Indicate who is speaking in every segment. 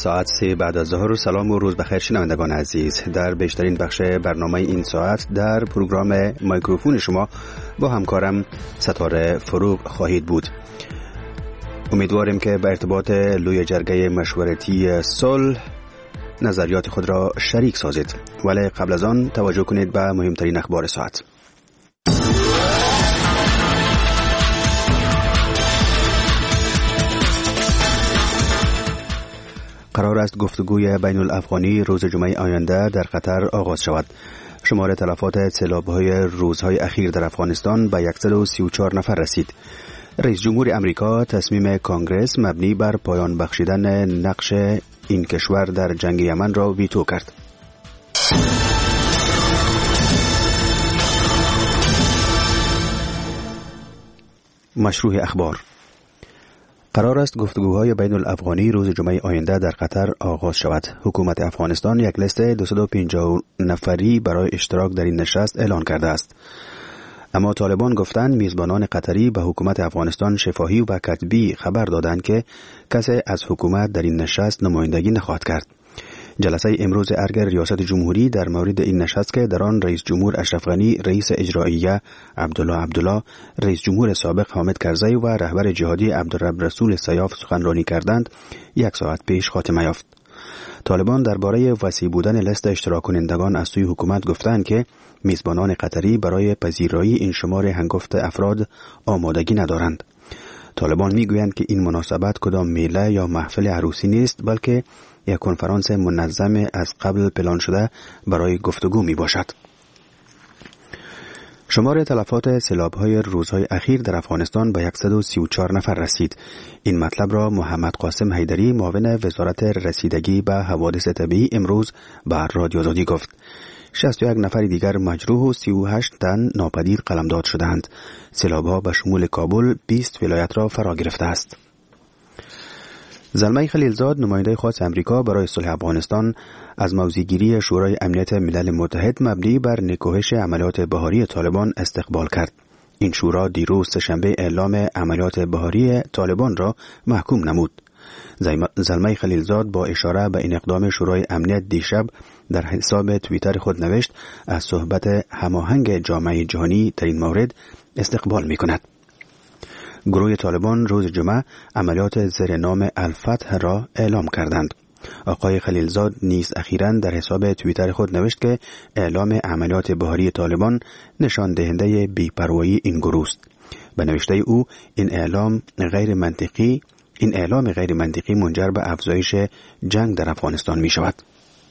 Speaker 1: ساعت 3 بعد از ظهر. سلام و روز بخیر شنوندگان عزیز. در بیشترین بخش برنامه این ساعت در پروگرام میکروفون شما با همکارم ستاره فروغ خواهید بود. امیدواریم که به ارتباط لوی جرگه مشورتی صلح نظریات خود را شریک سازید. ولی قبل از آن توجه کنید به مهمترین اخبار ساعت. قرار است گفتگوی بین الافغانی روز جمعه آینده در قطر آغاز شود. شمار تلفات سیلاب‌های روزهای اخیر در افغانستان به 134 نفر رسید. رئیس جمهور امریکا تصمیم کانگرس مبنی بر پایان بخشیدن نقش این کشور در جنگ یمن را ویتو کرد. مشروع اخبار. قرار است گفتگوهای بین الافغانی روز جمعه آینده در قطر آغاز شود. حکومت افغانستان یک لیست 250 نفری برای اشتراک در این نشست اعلان کرده است. اما طالبان گفتند میزبانان قطری به حکومت افغانستان شفاهی و کتبی خبر دادند که کسی از حکومت در این نشست نمایندگی نخواهد کرد. جلسه امروز ارگ ریاست جمهوری در مورد این نشست که در آن رئیس جمهور اشرف غنی، رئیس اجراییه عبدالله، رئیس جمهور سابق حامد کرزی و رهبر جهادی عبدالرب رسول سیاف سخنرانی کردند، 1 ساعت پیش خاتمه یافت. طالبان درباره وسیع بودن لیست اشتراک کنندگان از سوی حکومت گفتند که میزبانان قطری برای پذیرایی این شمار هنگفت افراد آمادگی ندارند. طالبان میگویند که این مناسبت کدام میله یا محفل عروسی نیست، بلکه یک کنفرانس منظم از قبل پلان شده برای گفتگو می باشد. شمار تلفات سیلاب‌های روزهای اخیر در افغانستان به 134 نفر رسید. این مطلب را محمد قاسم حیدری، معاون وزارت رسیدگی به حوادث طبیعی، امروز بر رادیو آزادی گفت. 61 نفر دیگر مجروح و 38 تن ناپدید قلمداد شدند. سیلاب‌ها به شمول کابل 20 ولایت را فرا گرفته است. زلمه خلیلزاد، نماینده خاص امریکا برای صلح افغانستان، از موضع‌گیری شورای امنیت ملل متحد مبنی بر نکوهش عملیات بهاری طالبان استقبال کرد. این شورا دیروز سه‌شنبه اعلام عملیات بهاری طالبان را محکوم نمود. زلمه خلیلزاد با اشاره به این اقدام شورای امنیت دیشب در حساب توییتر خود نوشت از صحبت هماهنگ جامعه جهانی در این مورد استقبال می‌کند. گروه طالبان روز جمعه عملیات زیر نام الفتح را اعلام کردند. آقای خلیلزاد نیز اخیراً در حساب توییتر خود نوشت که اعلام عملیات بهاری طالبان نشان دهنده بی‌پروایی این گروه است. به نوشته او این اعلام غیر منطقی منجر به افزایش جنگ در افغانستان می شود.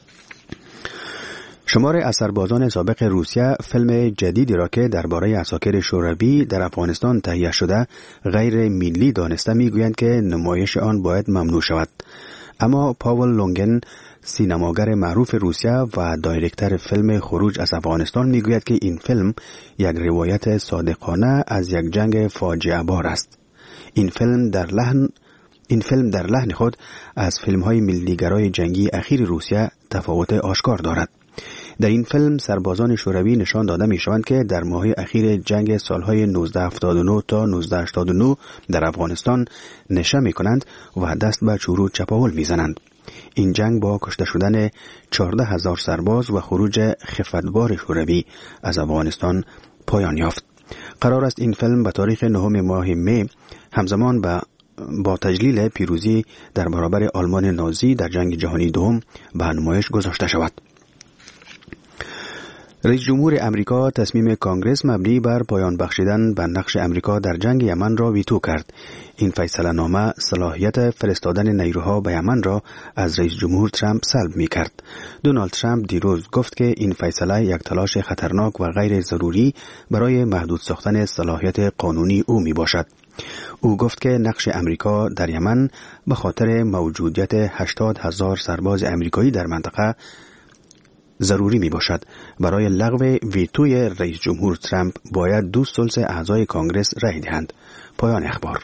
Speaker 1: شمار از سربازان سابق روسیه فیلم جدیدی را که درباره عساکر شوروی در افغانستان تهیه شده غیر ملی دانسته میگویند که نمایش آن باید ممنوع شود. اما پاول لونگن، سینماگر معروف روسیه و دایرکتور فیلم خروج از افغانستان، میگوید که این فیلم یک روایت صادقانه از یک جنگ فاجعه بار است. این فیلم در لحن خود از فیلم‌های ملیگرای جنگی اخیر روسیه تفاوت آشکار دارد. در این فیلم سربازان شوروی نشان داده می‌شوند که در ماه‌های اخیر جنگ سال‌های 1979 تا 1989 در افغانستان نشه می‌کنند و دست به چروت چپاول می‌زنند. این جنگ با کشته شدن 14,000 سرباز و خروج خفتبار شوروی از افغانستان پایان یافت. قرار است این فیلم به تاریخ 9 ماه می همزمان با تجلیل پیروزی در برابر آلمان نازی در جنگ جهانی دوم به نمایش گذاشته شود. رئیس جمهور امریکا تصمیم کانگرس مبنی بر پایان بخشیدن به نقش امریکا در جنگ یمن را ویتو کرد. این فیصله نامه صلاحیت فرستادن نیروها به یمن را از رئیس جمهور ترامپ سلب می کرد. دونالد ترامپ دیروز گفت که این فیصله یک تلاش خطرناک و غیر ضروری برای محدود ساختن صلاحیت قانونی او می باشد. او گفت که نقش امریکا در یمن به خاطر موجودیت 80,000 سرباز امریکایی در منطقه ضروری می باشد. برای لغو ویتوی رئیس جمهور ترامپ باید 2/3 اعضای کانگرس رأی دهند. پایان اخبار.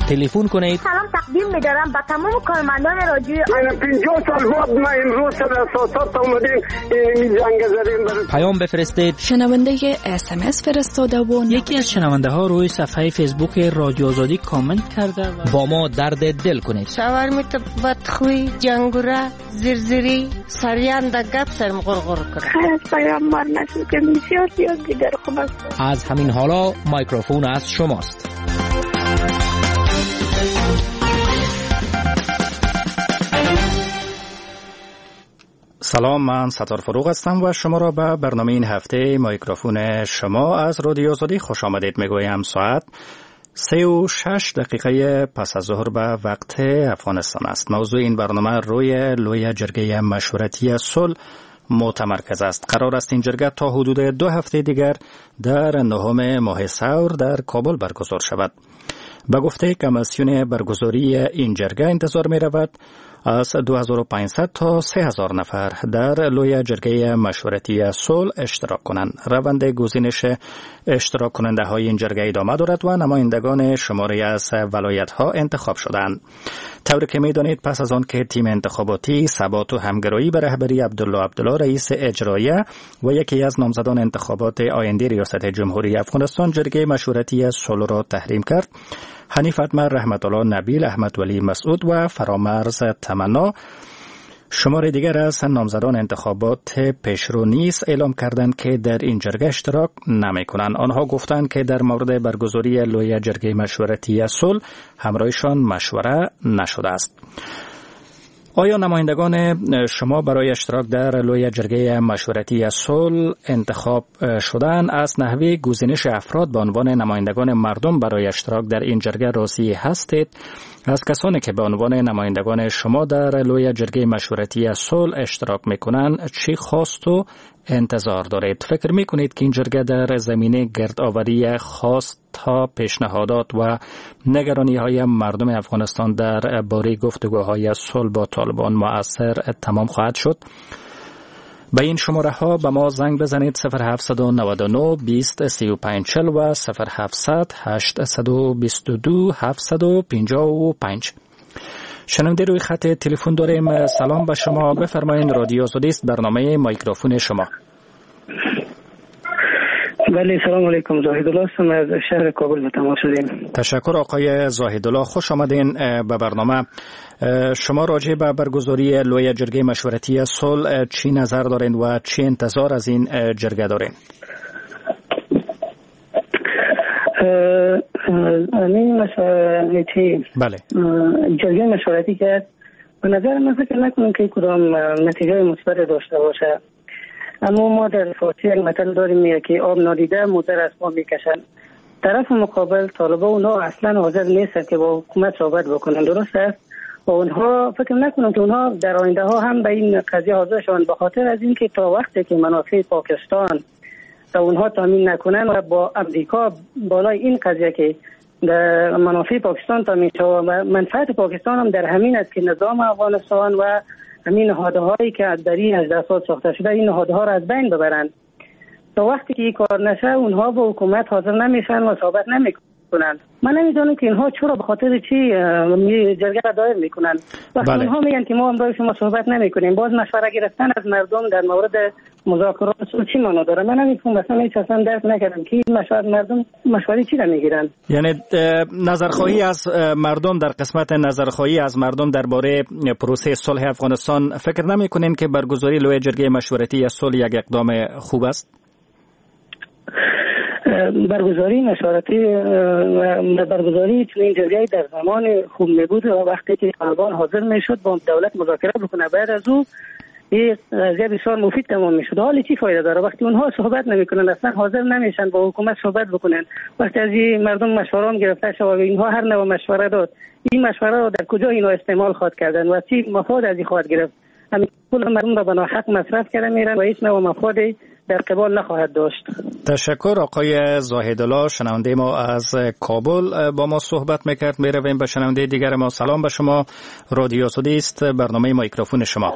Speaker 2: تلفن کنید.
Speaker 3: سلام تقدیم می‌دارم به تمام کارمندان رادیو.
Speaker 4: من 50 سال بعد ما امروز در اساسات اومدیم این جنگ زدیم.
Speaker 2: پیام بفرستید.
Speaker 5: شنونده SMS فرستاده و
Speaker 6: یکی از شنونده ها روی صفحه فیسبوک رادیو آزادی کامنت کرده و
Speaker 2: با ما درد دل کنید.
Speaker 7: شاورمیت بدخوی جنگوره زرزری سریان در گپ سرم غرغر کنه.
Speaker 8: خیلی پیام بار نشد که بسیار زیاد دیگر خوب است.
Speaker 2: از همین حالا میکروفون از شماست.
Speaker 9: سلام، من ستار فروغ هستم و شما را به برنامه این هفته میکروفون شما از رادیو آزادی خوش آمدید میگویم. ساعت 3:06 دقیقه پس از ظهر به وقت افغانستان است. موضوع این برنامه روی لوی جرگه مشورتی صلح متمرکز است. قرار است این جرگه تا حدود 2 هفته دیگر در 9 ماه ثور در کابل برگزار شود. به گفته کمیسیون برگزاری این جرگه انتظار می رود از 2500 تا 3000 نفر در لوی جرگه مشورتی صلح اشتراک کنند. روند گزینش اشتراک کننده های این جرگه ادامه دارد و نمایندگان شماری از ولایت ها انتخاب شدند. طوری که می دانید پس از آن که تیم انتخاباتی ثبات و همگرایی به رهبری عبدالله رئیس اجراییه و یکی از نامزدان انتخابات آینده ریاست جمهوری افغانستان جرگه مشورتی صلح را تحریم کرد، حنیف اتمر، رحمت الله نبیل، احمد ولی مسعود و فرامرز تمنا شمار دیگر از نامزدان انتخابات پیشرو نیز اعلام کردند که در این جرگه اشتراک نمی کنند. آنها گفتند که در مورد برگزاری لوی جرگه مشورتی صلح همراهشان مشوره نشده است. آیا نمایندگان شما برای اشتراک در لوی جرگه مشورتی صلح انتخاب شدن از نحوه گزینش افراد به عنوان نمایندگان مردم برای اشتراک در این جرگه راضی هستید؟ از کسانی که به عنوان نمایندگان شما در لوی جرگه مشورتی صلح اشتراک میکنند چی خواست و انتظار دارید؟ فکر میکنید که این جرگه در زمینه گردآوری خواستها، پیشنهادات و نگرانی های مردم افغانستان در باره گفتگوهای صلح با طالبان مؤثر تمام خواهد شد؟ به این شماره ها به ما زنگ بزنید 0799 20 35 40 و 0700 822 755. شنونده روی خط تلفن داریم. سلام به شما، بفرمایید. رادیو آزادی است، برنامه میکروفون شما.
Speaker 10: بله، سلام علیکم. زاهدالله هستم از شهر کابل به تماس شدیم.
Speaker 9: تشکر آقای زاهدالله، خوش آمدین به برنامه. شما راجع به برگزاری لوی جرگه مشورتی صلح چی نظر دارین و چی انتظار از این جرگه دارین؟
Speaker 10: این مشورتی
Speaker 9: بله
Speaker 10: جرگه مشورتی که به نظر من فکر نکنم که کدام نتیجه مثبت داشته باشه، اما ما در فارسی یک متل داریم که آب نادیده مضر از پا میکشن. طرف مقابل طالبان اونها اصلا حاضر نیستن که با حکومت صحبت بکنن، درست است؟ و اونها فکر نکنم که اونها در آینده ها هم به این قضیه حاضر شوند، به خاطر از اینکه تا وقتی که منافع پاکستان تا اونها تامین نکنن و با امریکا بالای این قضیه که در منافع پاکستان تامین شود و منفعت پاکستان هم در همین است که نظام افغانستان و همین نهادها هایی که در این 18 سال ساخته شده این نهادها را از بین ببرند. تا وقتی که این کار نشه اونها با حکومت حاضر نمیشن و صحبت نمیکنند. من نمیدونم که اینها چرا به خاطر چی جرگه را دایر میکنن. وقتی اونها میگن که ما با شما صحبت نمیکنیم، باز مشوره گرفتن از مردم در مورد مذاکرات چی معنا داره؟ من نمیفهمم، مثلا هیچ اصلا درک نکردم که مردم مشوره چی را میگیرن.
Speaker 9: یعنی نظرخواهی از مردم، در قسمت نظرخواهی از مردم درباره پروسه صلح افغانستان فکر نمیکنین که برگزاری لوی جرگه مشورتی صلح یک اقدام خوب است؟
Speaker 10: برگزاری مشورتی و برگزاری چون این جرگه در زمان خوب میبود و وقتی که طالبان حاضر میشد با دولت مذاکره بکنه، بعد از او این قضیه بسیار مفید تمام میشد. حالا چی فایده داره وقتی اونها صحبت نمیکنن، اصلا حاضر نمیشن با حکومت صحبت بکنن؟ وقتی از این مردم مشوره هم گرفته شد و اینها هر نوع مشوره داد، این مشوره رو در کجا اینو استعمال خواهد کردن و چی مفاد از این خواهد گرفت؟ همین پول مردم را به ناحق مصرف کردن میرن و هیچ نوع مفادی در قبال نخواهد داشت.
Speaker 9: تشکر آقای زاهدالله. شنونده ما از کابل با ما صحبت میکرد. میرویم به شنونده دیگر ما. سلام به شما، رادیو آزادی است، برنامه میکروفون شما،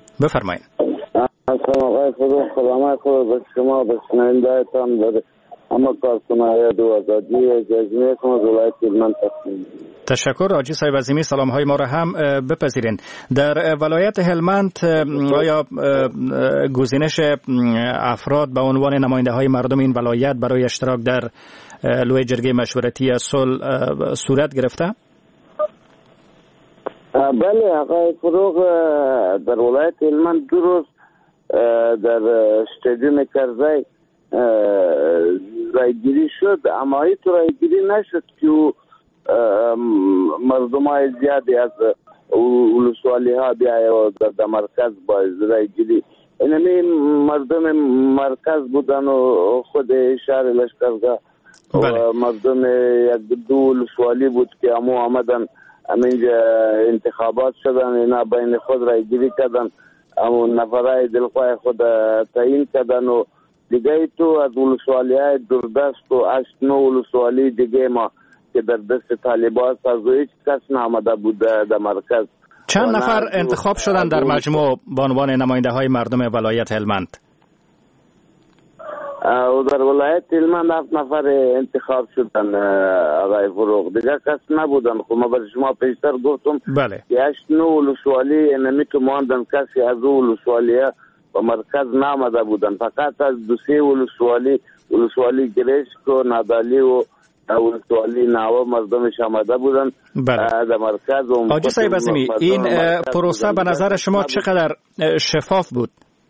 Speaker 9: بفرمایید.
Speaker 4: سلام آقای فروغ، سلام خدا به شما، به شنونده‌تان، به
Speaker 11: اما کارکنای دو آزادی اجازه کنم ولایت هلمند تقسیم.
Speaker 9: تشکر حاجی صاحب عظیمی، سلام های ما را هم بپذیرین. در ولایت هلمند آیا گزینش افراد به عنوان نماینده های مردم این ولایت برای اشتراک در لوی جرگه مشورتی صلح صورت گرفته؟
Speaker 11: بله آقای فروغ، در ولایت هلمند 2 روز در استادیوم کرزی رایگیری شد، اما این تو رایگیری نشد که مردم های زیادی از ولسوالی ها بیایی در مرکز باید رایگیری. اینمی مردم مرکز بودن و خود شهر لشکرگاه و مردم یک 2 ولسوالی بود که همو آمدن همینجا انتخابات شدن، اینا بین خود رایگیری کردن، همو نفرهای دلخواه خود تعیین کردن و دیگه تو از ولسوالی های دوردست و 8-9 ولسوالی دیگه ما که در دست طالبان از هیچ کس نامده بود در مرکز.
Speaker 9: چند نفر انتخاب شدن در مجموع به عنوان نماینده های مردم ولایت هلمند؟
Speaker 11: در ولایت هلمند 7 نفر انتخاب شدن آقای فروغ، دیگه کس نبودن. خب ما برای شما پیشتر گفتم که 8-9 ولسوالی نمیتو ماندن، کسی از ولسوالی و مرکز نامده بودن، فقط از 2-3 ولسوالی گریشک و نادالی و ولسوالی ناوه مردمش آمده بودن در مرکز.
Speaker 9: حاجی صاحب عظیمی، این پروسه به نظر شما چقدر شفاف بود؟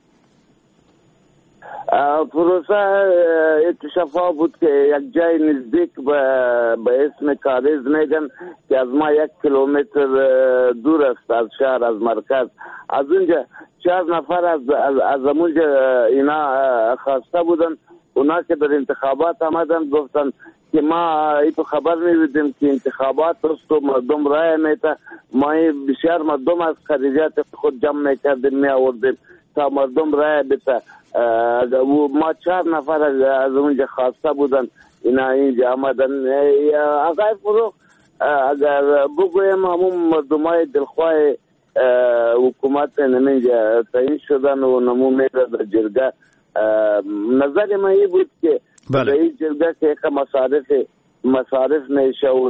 Speaker 11: پروسه شفاف بود که یک جای نزدیک به اسم کاریز میگن که از ما 1 کیلومتر دور است از شهر، از مرکز. از اونجا 4 نفر از اونجا اینا خواسته بودن، اونا که در انتخابات آمدن گفتن که ما ایتو خبر می‌بودیم که انتخابات است و مردم رای میده، ما بسیار مردم از خریجات خود جمع میکردیم میآوردیم تا مردم رای بده. ما 4 نفر از اونجا خواسته بودن، اینا اینجا آمدن. آقای فروغ، اگر بگویم همون مردمای دلخواه حکومت نمینجا تعیین شدن و نمو میره در جرگه، نظر ما این بود که در این جرگه که یک مصارف میشه و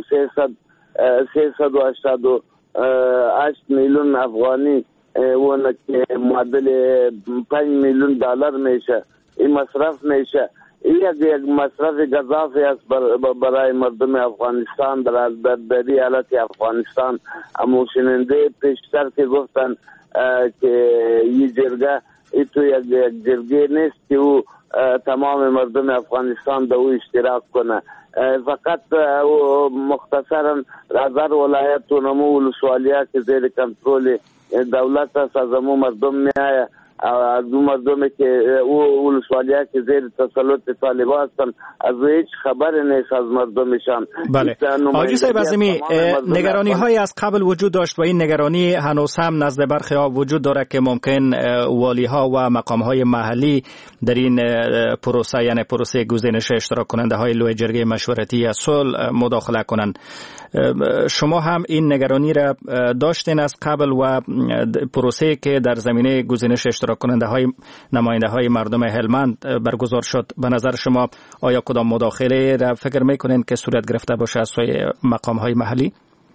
Speaker 11: 388 میلیون افغانی و معادل 5 میلیون دلار میشه، این مصرف میشه. این یک مصرف گزافی است برای مردم افغانستان در ایالت افغانستان. اما شنونده پیشتر که گفتن که این جرگه ایتو یک جرگه نیست که او تمام مردم افغانستان در او اشتراک کنه، فقط مختصرا هزار ولایت و نمو ولسوالیه که زیر کنترل دولت است از امو مردم میآید، از اون مردمی که او ولسوالیه که زیر تسلط طالبان هستن از هیچ خبر نیست از مردمشان.
Speaker 9: بله حاجی صاحب عظیمی، نگرانی های از قبل وجود داشت و این نگرانی هنوز هم نزد برخی ها وجود داره که ممکن والی ها و مقام های محلی در این پروسه، یعنی پروسه گزینش اشتراک کننده های لوی جرگه مشورتی صلح مداخله کنند. شما هم این نگرانی را داشتین از قبل و پروسه که در زمینه گزینش اشتراک کننده های نماینده های مردم هلمند برگزار شد، به نظر شما آیا کدام مداخله را فکر میکنین که صورت گرفته باشه از سوی مقام های محلی؟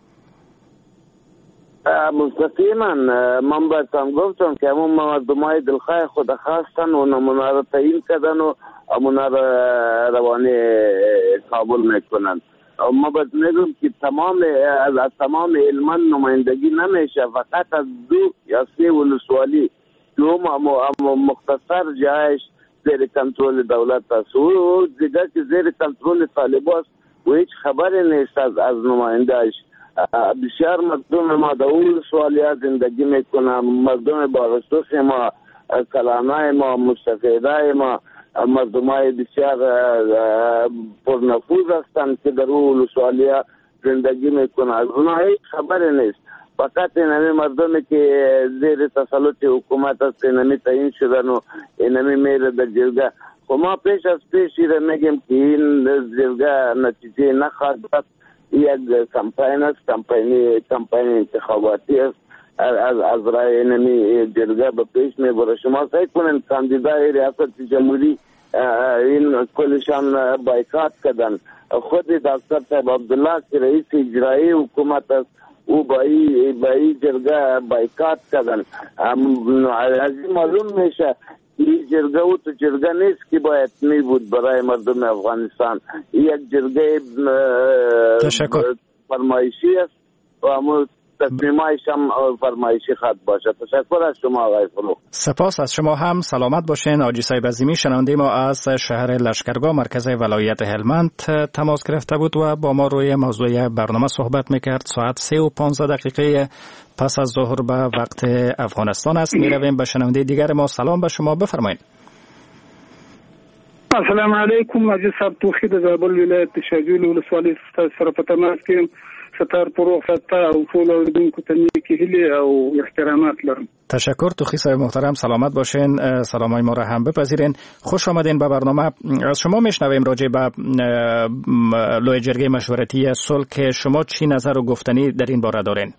Speaker 11: مستقیما من بهتون گفتم که همون مردم های دلخواه خود خواستن و نمونه را تعیین کردن و نمونه را روانی قبول میکنن. ما باید میگم که از تمام هلمند نمایندگی نمیشه، فقط از 2 یا 3 ولسوالی که مختصر جایش زیر کنترل دولت است و دیگه که زیر کنترل طالبان است و هیچ خبری نیست از نمایندهش. بسیار مردم ما در ولسوالی زندگی میکنن، مردم باغستوس ما، کلانای ما، مستفیدای ما، مردمای بسیار پرنفوذ هستند که در ولسوالی زندگی میکنن، از اونها هیچ خبری نیست. فقط اینمی مردمی که زیر تسلط حکومت است اینمی تعیین شدن و اینمی میره در جرگه. خب ما پیش از پیش میگیم که این جرگه نتیجه نخواهد داد، یک کمپین است، کمپین انتخاباتی است. از رای اینمی جرگه به پیش میبره. شما سعی کنین کاندیدای ریاست جمهوری این کلشان بایکاٹ کردن. خود دکتر صاحب عبدالله که رئیس اجرایی حکومت است او با این جرگه بایکاٹ کردن. از این معلوم میشه این جرگه او تو جرگه نیست که باید می بود برای مردم افغانستان. یک جرگه فرمایشی است و همون تصمیمایش هم فرمایشی خط باشه. تشکر از شما آقای فروغ.
Speaker 9: سپاس از شما هم. سلامت باشین. حاجی صاحب عظیمی شنونده ما از شهر لشکرگاه مرکز ولایت هلمند تماس گرفته بود و با ما روی موضوع برنامه صحبت میکرد. ساعت 3:15 پس از ظهر به وقت افغانستان است. میرویم به شنونده دیگر ما. سلام به شما، بفرمایید.
Speaker 12: السلام علیکم. حاجی صاحب توخید از زابل ولایت شاجوی ولسوالی سره په تماس کې ستار فروغ فتا او ټول اوریدونکو ته نیکی هیله او احترامات لرم.
Speaker 9: تشکر. توخی صاحب محترم، سلامت باشین. سلامای ما را هم بپذیرین. خوش آمدین به برنامه. از شما میشنویم راجع به لوی جرگه مشورتی صلح که شما چی نظر و گفتنی در این باره دارین؟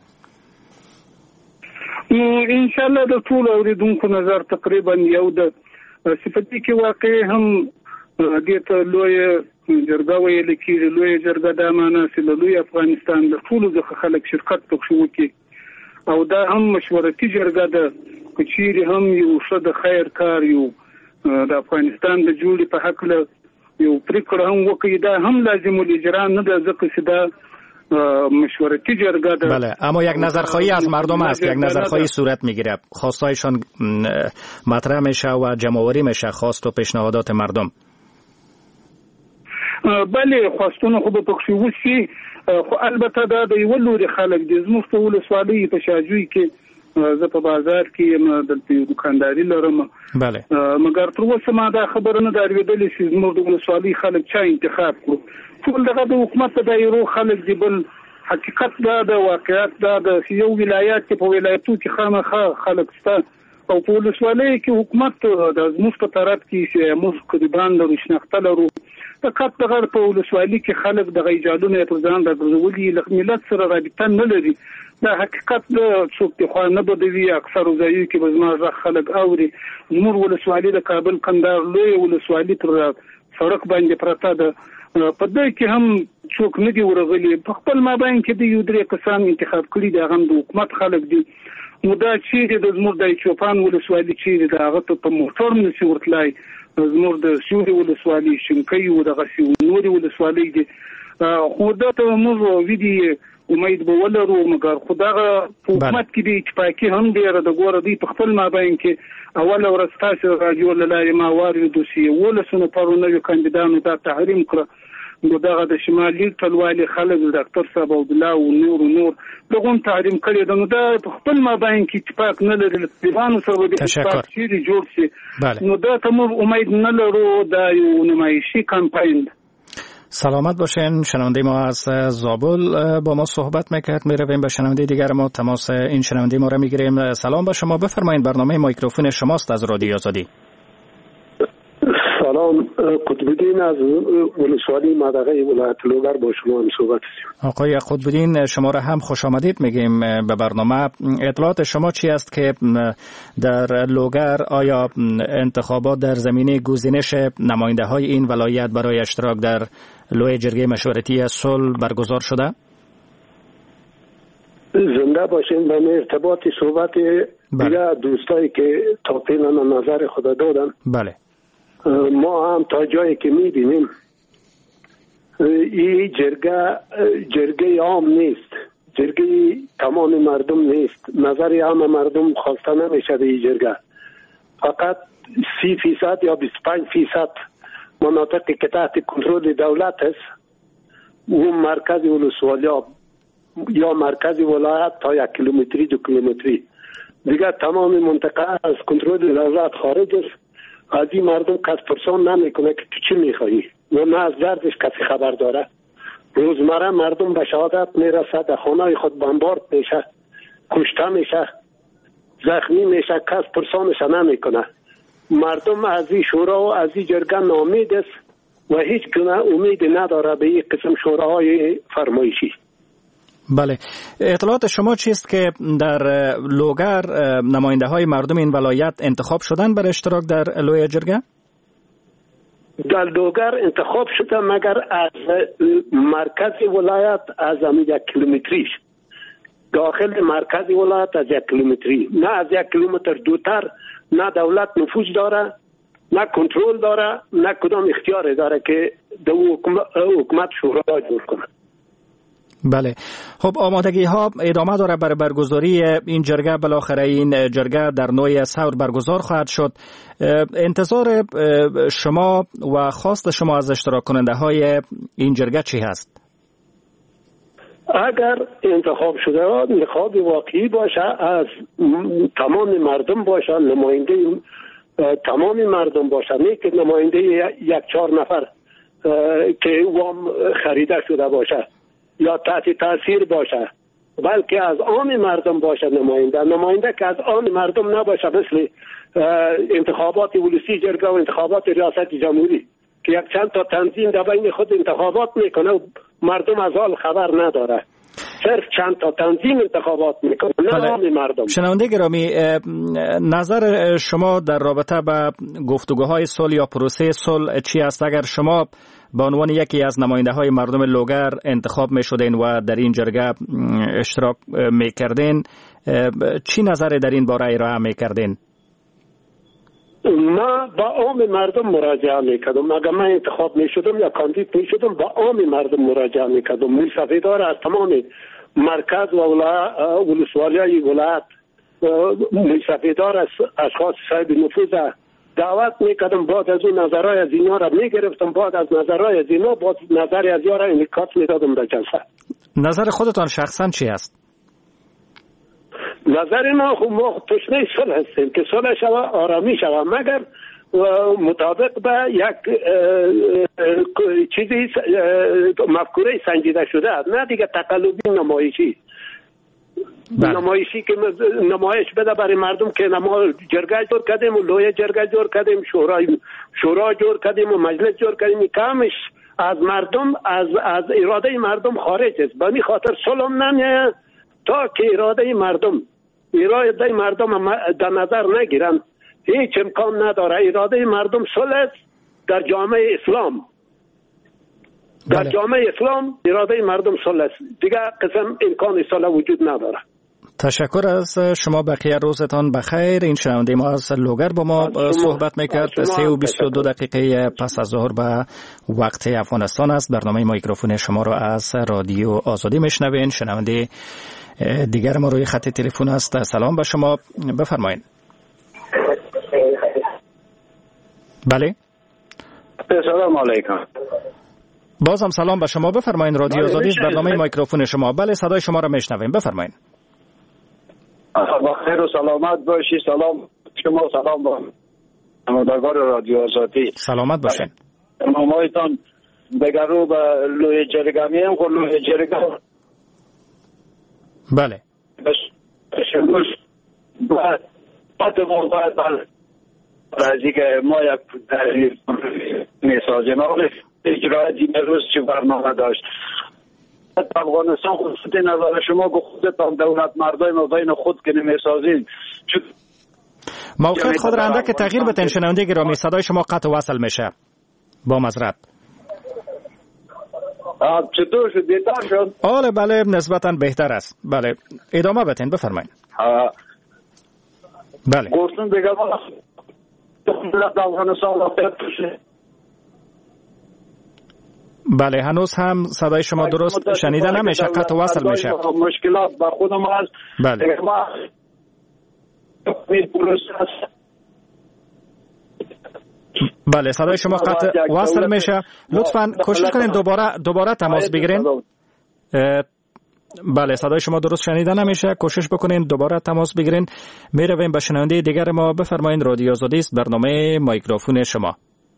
Speaker 12: ان شاء الله د ټول اوریدونکو نظر تقریبا یو د صفتی کې واقع هم دې ته لوی جرګه ویل کېږي. لوی جرګه دا معنا چې لوی افغانستان د ټولو ځخه خلک شرکت پکښ وکړي او دا هم مشورتي جرګه ده. که چیرې هم یو څه د خیر کار یو د افغانستان د جوړې په حقله یو پریکړه هم وکړي، دا هم لازم الاجرا نه ده ځکه چې دا مشورتی جرگه ده.
Speaker 9: بله، اما یک نظرخواهی از مردم است. یک نظرخواهی صورت میگیره، خواستایشان مطرح میشه و جمع‌آوری میشه، خواست و پیشنهادات مردم.
Speaker 12: بله، خواستونه خو به پکښې وشي، خو البته دا د یو لوري خلک دي. زموږ په ولسوالۍ په شاجوی کې زه په بازار کې یم، دلته یو دکانداري لرم.
Speaker 9: بله،
Speaker 12: مګر تر اوسه ما دا خبره نه ده اورېدلې چې زموږ د ولسوالۍ خلک چا انتخاب کړو. ټول دغه د حکومت د دایرو خلک دي. بل حقیقت دا د واقعیت دا د یو ولایت کې په ولایتو کې خامخا خلک شته او په ولسوالۍ کې حکومت د زموږ په طرف کې چې موږ قربان لرو، شناخته لرو. فقط دغه په ولسوالۍ کې خلک د ایجادونه پر ځان راغلي، له ملت سره رابطه نه لري. دا حقیقت د څوک د خوانه بدوي. اکثر ځایو کې بزما خلک اوري. زموږ ولسوالۍ د کابل قندهار لوی ولسوالۍ تر سړک باندې پرته ده. په دې کې هم څوک نه دی ورغلي. په خپل مابین کې د یو درې کسان انتخاب کړي دي، هغه د حکومت خلک دي. نو دا چې د زموږ د چوپان ولسوالۍ چې د هغه په موټر نشي ورتلای، زموږ د سوري ولسوالۍ شنکۍ او دغه نوري ولسوالۍ دي. خو دا ته موږ ویدي امید به ولرو، مګر خدای حکومت کې دی اتفاقی هم ډیر د ګوره دی په خپل مابین کې اول ورځ تاسو راډیو لاره ما واردو سی ولسونه پرونه کاندیدانو دا تحریم کړ. نو دغه د شمالي ټلوالي خلک ډاکټر صاحب عبدالله او نور دغه تحریم کړی ده. نو دا په خپل مابین کې اتفاق نه لري، طالبانو سره د اتفاق شي جوړ شي. نو دا ته موږ امید نه لرو. دا یو نمایشي کمپاین.
Speaker 9: سلامت باشین. شنونده ما از زابل با ما صحبت میکرد. میرویم به شنونده دیگر ما. تماس این شنونده ما را میگیریم. سلام به شما، بفرمایید. برنامه میکروفون شماست از رادیو آزادی.
Speaker 13: سلام، قطب‌الدین از ولسوالی منطقه ولایت لوگر با شما هم صحبت هستیم.
Speaker 9: آقای قطب‌الدین، شما را هم خوش آمدید میگیم به برنامه. اطلاعات شما چی است که در لوگر آیا انتخابات در زمینه گزینش نماینده های این ولایت برای اشتراک در لوی جرگه مشورتی صلح برگزار شده؟
Speaker 13: زنده باشین. به ارتباط صحبت دیگه دوستایی که تا فعلا نظر خود دادن.
Speaker 9: بله،
Speaker 13: ما هم تا جایی که می‌بینیم این جرگه عام نیست، جرگه تمام مردم نیست. نظر عام مردم خواسته نمیشه این جرگه. فقط 30% یا 25% مناطقی که تحت کنترل دولت است، اون مرکز ولسوالی یا مرکز ولایت تا 1 کیلومتری 2 کیلومتری دیگه تمام منطقه از کنترل دولت خارج است. از این مردم کس پرسان نمیکنه که تو چی میخوایی و نه از دردش کسی خبر داره. روزمره مردم به شهادت میرسه، در خانه خود بمبارد میشه، کشته میشه، زخمی میشه، کس پرسانش نمیکنه. مردم از این شورا و از این جرگه ناامید است و هیچ گونه امید نداره به این قسم شوراهای فرمایشی.
Speaker 9: بله، اطلاعات شما چیست که در لوگر نماینده های مردم این ولایت انتخاب شدن برای اشتراک در لوی جرگه؟
Speaker 13: در لوگر انتخاب شده مگر از مرکز ولایت از 1 کیلومتریش، داخل مرکز ولایت از 1 کیلومتری، نه از 1 کیلومتر دوتر. نه دولت نفوذ داره، نه کنترل داره، نه کدام اختیار داره که دو حکومت شورا جور کنه.
Speaker 9: بله. خب آمادگی ها ادامه داره برای برگزاری این جرگه. بالاخره این جرگه در نوع ثور برگزار خواهد شد. انتظار شما و خواست شما از اشتراک کننده های این جرگه چی هست؟
Speaker 13: اگر انتخاب شده انتخاب واقعی باشه، از تمام مردم باشه، نماینده تمام مردم باشه، نه که نماینده 1-4 نفر که وام خریده شده باشه یا تحت تاثیر باشه، بلکه از عام مردم باشه. نماینده که از عام مردم نباشه، مثل انتخابات ولسی جرگه و انتخابات ریاست جمهوری که یک چند تا تنظیم در بین خود انتخابات میکنه و مردم از حال خبر نداره. صرف چند تا تنظیم انتخابات میکنه، نه عام مردم.
Speaker 9: شنونده گرامی، نظر شما در رابطه با گفتگوهای صلح یا پروسه صلح چی است؟ اگر شما به عنوان یکی از نماینده های مردم لوگر انتخاب می شدین و در این جرگه اشتراک می کردین، چی نظر در این باره ارائه می کردین؟
Speaker 13: ما با عام مردم مراجعه میکردم. اگر من انتخاب میشدم یا کاندید میشدم با عام مردم مراجعه میکردم. ملصفه‌دار از تمام مرکز و ولسوالیای ولایت، ملصفه‌دار از اشخاص صاحب نفوذ دعوت میکردم. بعد از اون نظرهای از اینا را میگرفتم، بعد از نظرهای از اینا بعد نظری از اینا را انعکاس میدادم در جلسه.
Speaker 9: نظر خودتان شخصا چی است؟
Speaker 13: نظر ما تشنه صلح هستیم که صلح شوه، آرامی شوه، مگر مطابق به یک چیزی مفکوره سنجیده شده، نه دیگه تقلبی نمایشی. نمایشی که نمایش بده برای مردم که ما جرگه جور کردیم و لویه جرگه جور کردیم، شورا جور کردیم و مجلس جور کردیم، کامش از مردم، از اراده مردم خارج است. به این خاطر صلح نمیه تا که اراده مردم در نظر نگیرن. هیچ امکان نداره. اراده مردم صلح است در جامعه اسلام. در جامعه اسلام اراده مردم صلح است. دیگه قسم امکان صلح وجود نداره.
Speaker 9: تشکر از شما. بقیه روزتان بخیر. این شنونده ما از لوگر با ما صحبت میکرد. 3:22 پس از ظهر به وقت افغانستان است. برنامه میکروفون شما رو از رادیو آزادی میشنوین. شنونده دیگر ما روی خط تلفن است. سلام به شما، بفرمایید. بله،
Speaker 14: سلام علیکم.
Speaker 9: بازم سلام به شما، بفرمایید. رادیو آزادی است، برنامه میکروفون شما. بله، صدای شما را میشنویم، بفرمایید.
Speaker 14: بخیر و سلامت باشی. سلام شما، سلام با همراهان رادیو آزادی.
Speaker 9: سلامت باشین.
Speaker 14: مامایتان بگرو به لوی جرگه میم خود لوی جرگه.
Speaker 9: بله.
Speaker 14: شموش باید رازی که ما یک میسازیم اجرای دین روز چه برنامه داشت. افغانستان خود نظر شما که خودتان دولت مردای ما بین خود که نمیسازین
Speaker 9: موقعیت خود را اندک تغییر بتین. شنونده گرامی، صدای شما قطع وصل میشه با معذرت.
Speaker 14: چطور شد؟ بهتر شد؟
Speaker 9: آره بله، نسبتا بهتر است. بله ادامه بتین، بفرمایید. بله.
Speaker 14: گفتم دیگه ما دولت افغانستان
Speaker 9: بله، هنوز هم صدای شما درست شنیده نمیشه، قطع وصل میشه.
Speaker 14: مشکلات با خودم هست.
Speaker 9: بله. بله، صدای شما قطع وصل میشه. لطفاً کوشش کنین دوباره تماس بگیرین. بله، صدای شما درست شنیده نمیشه، کوشش بکنین دوباره تماس بگیرین. میرویم به شنونده دیگر ما. بفرمایید. رادیو آزادی است، برنامه میکروفون شما.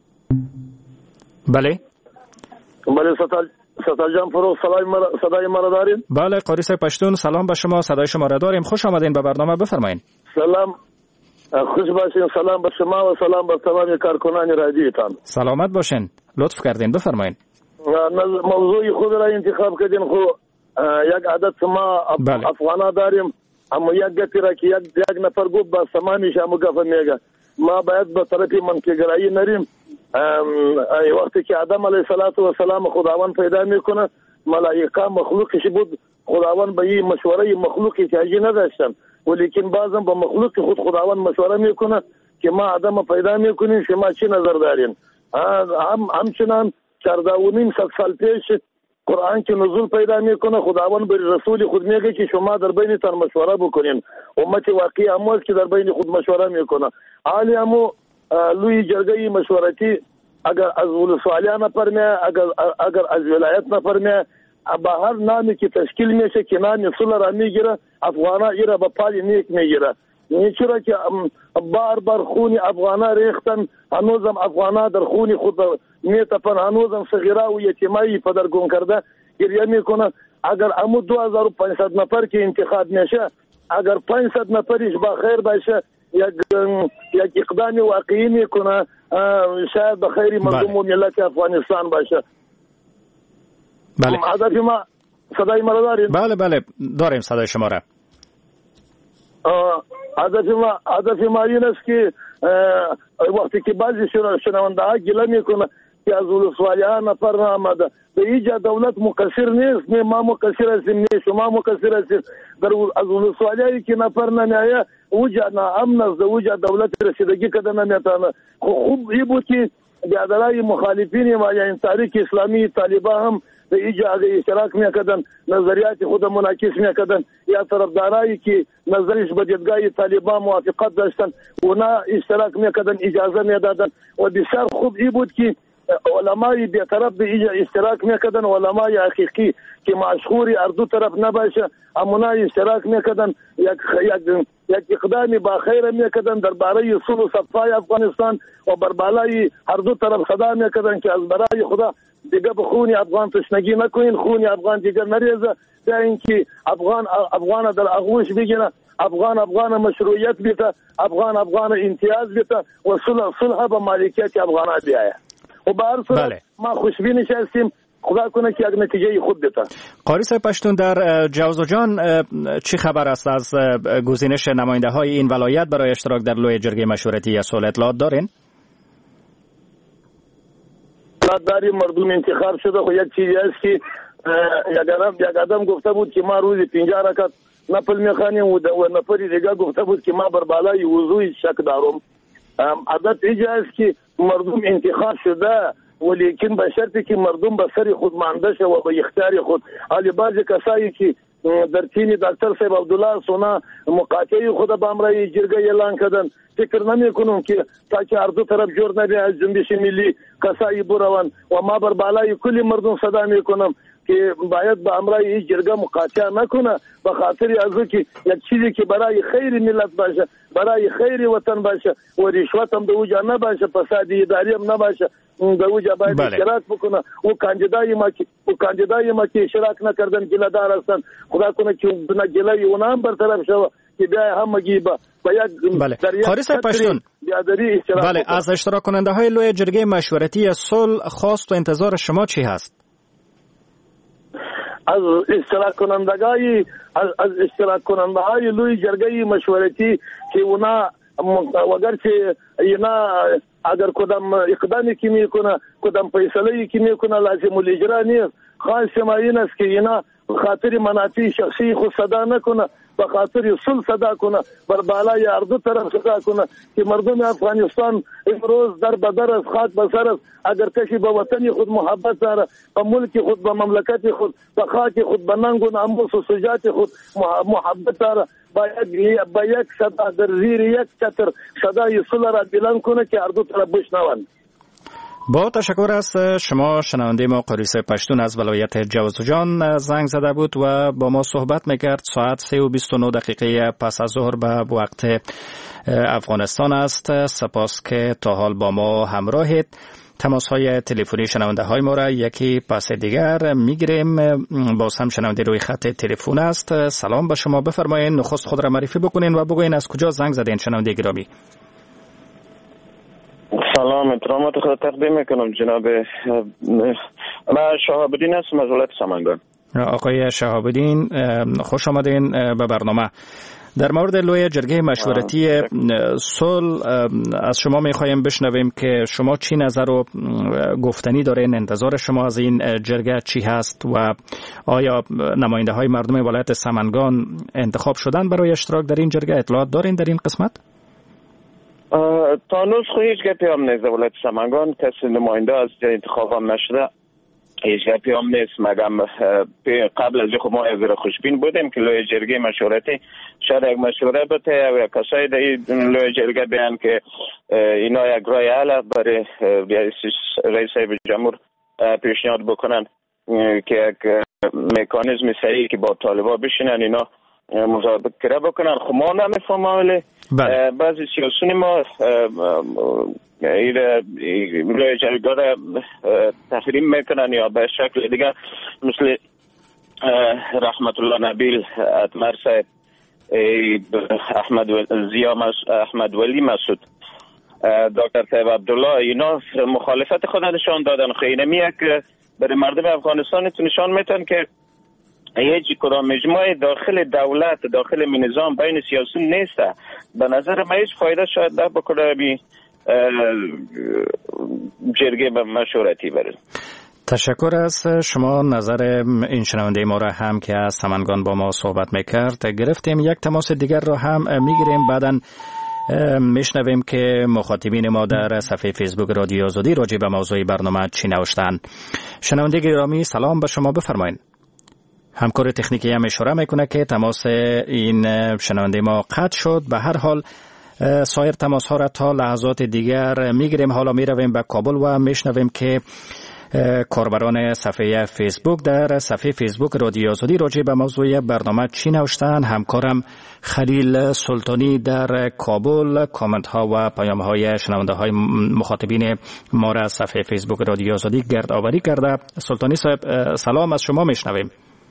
Speaker 9: بله.
Speaker 15: بله، ستال جان فروغ، صدای ما را دارین؟
Speaker 9: بله، قاری صاحب پشتون، سلام به شما، صدای شما را داریم. خوش آمدین به برنامه، بفرمایید.
Speaker 15: سلام، خوش باشین. سلام به شما و سلام به تمام کارکنان رادیوتان.
Speaker 9: سلامت باشین، لطف کردین، بفرمایید.
Speaker 15: موضوعی خود را انتخاب کردین. خو یک عدد ما افغانا داریم، اما یک گتی را که یک نفر گفت با سما میشه، اما گفت میگه ما باید به طرف منطقه‌گرایی نریم. وقتی که آدم علیه السلام خداوند پیدا میکنه ملائکه مخلوقش بود، خداوند به این مشوره مخلوقی احتیاجی نداشتن، ولیکن بعضا با مخلوق خود خداوند مشوره میکنه که ما آدم پیدا میکنیم شما چی نظر دارین. همچنان 14.5 سال پیش قرآن که نزول پیدا میکنه خداوند به رسول خود میگه که شما در بینتان مشوره بکنین. امت واقعی همو است که در بین خود مشوره میکنه. حالی همو لوی جرگه مشورتی اگر از ولسوالیان نفرمه، اگر از ولایت نفرمه، با هر نامی که تشکیل میشه که نامی صلح را میگیره، افغانا ایره با پای نیک میگیره. چرا که بار خونی افغانا ریختن، هنوزم افغانا در خونی خود میتپن، هنوزم صغیره و یتیمایی پدرگون کرده گریه میکنه. اگر امو 2500 نفر که انتخاب میشه، اگر 500 نفرش با خیر باشه، یک اقدام واقعی میکنه، شاید به خیر مردم و ملت افغانستان باشه.
Speaker 9: بله.
Speaker 15: هدف ما صدای ما داریم؟
Speaker 9: بله داریم صدای شما را.
Speaker 15: هدف ما این است که وقتی که بعضی شنونده ها گله میکنه که از ولسوالیان نفر نامده، به ایجا دولت مقصر نیست، نه ما مقصر هستیم نه شما مقصر هستیم. از ولسوالیایی که نفر نمیایه وجه ناامن است، وجه دولت رسیدگی کده نمیتانه. خوب ای بود که بیادرهای مخالفین ما یعنی تحریک اسلامی طالبان هم به ایجا اشتراک میکردن، نظریات خود منعکس میکردن، یا طرفدارایی که نظرش به دیدگاه طالبان موافقت داشتن اونا اشتراک میکردن، اجازه میدادن. و بسیار خوب ای بود که علمای بیطرف به ایجا اشتراک میکردن، علمای حقیقی که مشهوری اردو طرف نباشه امونا اشتراک میکردن، یک اقدامی با خیر میکردن در باره صلح و صفای افغانستان و بر بالای هر دو طرف صدا میکردن که از برای خدا دیگه به خون افغان تشنگی نکنین، خون افغان دیگه نریزه، تا اینکه افغان در آغوش بگیره، افغان مشروعیت بیته، افغان امتیاز بیته و صلح به مالکیت افغان بیایه. و به هر صورت ما خوشبینش هستیم، خدا کنه که یک نتیجه خوب بیته.
Speaker 9: قاری صاحب پشتون در جوزجان چی خبر است از گزینش نماینده های این ولایت برای اشتراک در لوی جرگه مشورتی یا صلح اطلاعات دارین؟
Speaker 15: داری مردم انتخاب شده. خو یک چیزی است که یک آدم گفته بود که ما روزی 50 رکعت نفل میخوانیم و نفری دیگه گفته بود که ما بر بالای وضوء شک دارم. عادت اینجا است که مردم انتخاب شده ولیکن به شرطی که مردم به سر خود مانده شه و به اختیار خود. حالی بعضی کسایی که در تین دکتر صاحب عبدالله سونا مقاطعه خود به امرای جرگه اعلان کردن، فکر نمی کنم که تا که هر دو طرف جور نبی از جنبش ملی کسایی بروان و ما بر بالای کلی مردم صدا می کنم که باید به امرای جرگه مقاطعه نکنه، به خاطر از که یک چیزی که برای خیر ملت باشه، برای خیر وطن باشه و رشوت هم به وجه نباشه، فساد اداری هم نباشه، به وجه باید اشتراک بکنه. و کاندیدای ما که اشتراک نکردن گله دار هستن، خدا کنه که گله اونا هم برطرف شوه که بیا همگی با یک
Speaker 9: قاری صاحب پشتون از اشتراک کننده های لوی جرگه مشورتی صلح خواست و انتظار شما چی هست؟
Speaker 15: از اشتراک کننده های لوی جرگه مشورتی که اونا وگرچه اینا اگر کدام اقدامی که میکنه، کدام فیصله که میکنه لازم الاجرا نیست. خاص ما این است که اینا خاطر منافع شخصی خود صدا نکنه، به خاطر صلح صدا کنه، بر بالای هر دو طرف صدا کنه که مردم افغانستان امروز در بدر از خاک بسر است. اگر کسی به وطن خود محبت داره، به ملک خود، به مملکت خود، به خاک خود، به ننگ و ناموس و سجات خود محبت داره، باید با یک صدا در زیر یک چتر صدای صلح را بلند کنه که هر دو طرف بشنوند.
Speaker 9: با تشکر از شما. شنونده ما قاری صاحب پشتون از ولایت جوزجان زنگ زده بود و با ما صحبت میکرد. ساعت 3:29 پس از ظهر به وقت افغانستان است. سپاس که تا حال با ما همراهید. تماس های تلفنی شنونده های ما را یکی پس دیگر میگیریم. باز هم شنونده روی خط تلفن است. سلام به شما، بفرمایید نخست خود را معرفی بکنین و بگوین از کجا زنگ زدین شنونده گرامی.
Speaker 16: سلام، احترامات خود تقدیم میکنم جناب. من شهاب الدین هستم از ولایت سمنگان.
Speaker 9: آقای شهاب الدین خوش آمدین به برنامه. در مورد لوی جرگه مشورتی صلح از شما میخوایم بشنویم که شما چی نظر و گفتنی دارین، انتظار شما از این جرگه چی هست و آیا نماینده های مردم ولایت سمنگان انتخاب شدن برای اشتراک در این جرگه؟ اطلاعات دارین در این قسمت؟
Speaker 16: تا نوز خو هیچ گپی هم نیست. ولایت سمنگان کسی نماینده از انتخاب هم نشده، هیچ گپی هم نیست. مگم قبل از خود ما از خوشبین بودیم که لوی جرگه مشورتی شاید یک مشوره بده و کسایی در لوی جرگه بیان که اینا یک رای حل برای رئیس جمهور پیشنهاد بکنن که یک مکانیزم صحیحی که با طالبا بشینن اینا مذاکره بکنن. خب ما نمیفهمم ولی بعضی سیاسیون ما لوی جرگه را تحریم میکنن یا به شکل دیگه، مثل رحمت الله نبیل اتمر صاحب، احمد ولی مسعود، دکتر طیب عبدالله، اینا مخالفت خود نشان دادن. خیلی یک برای مردم افغانستان نشان میتن که هیچ کدام اجماع داخل دولت، داخل نظام بین سیاسیون نیست. به نظر من هیچ فایده شاید ده بکنه بی جرگه مشورتی برید.
Speaker 9: تشکر از شما. نظر این شنونده ما را هم که از سمنگان با ما صحبت میکرد گرفتیم. یک تماس دیگر را هم میگیریم، بعداً میشنویم که مخاطبین ما در صفحه فیسبوک رادیو آزادی راجع به موضوع برنامه چی نوشتن. شنونده گرامی سلام به شما، بفرمایید. همکار تکنیکی هم اشاره میکنه که تماس این شنونده ما قطع شد. به هر حال سایر تماس ها را تا لحظات دیگر میگیریم. حالا میرویم به کابل و میشنویم که کاربران صفحه فیسبوک در صفحه فیسبوک رادیو آزادی راجع به موضوع برنامه چی نوشتن. همکارم خلیل سلطانی در کابل کامنت ها و پیام های شنونده های مخاطبین ما را از صفحه فیسبوک رادیو آزادی گردآوری کرده. سلطانی صاحب سلام، از شما میشنویم.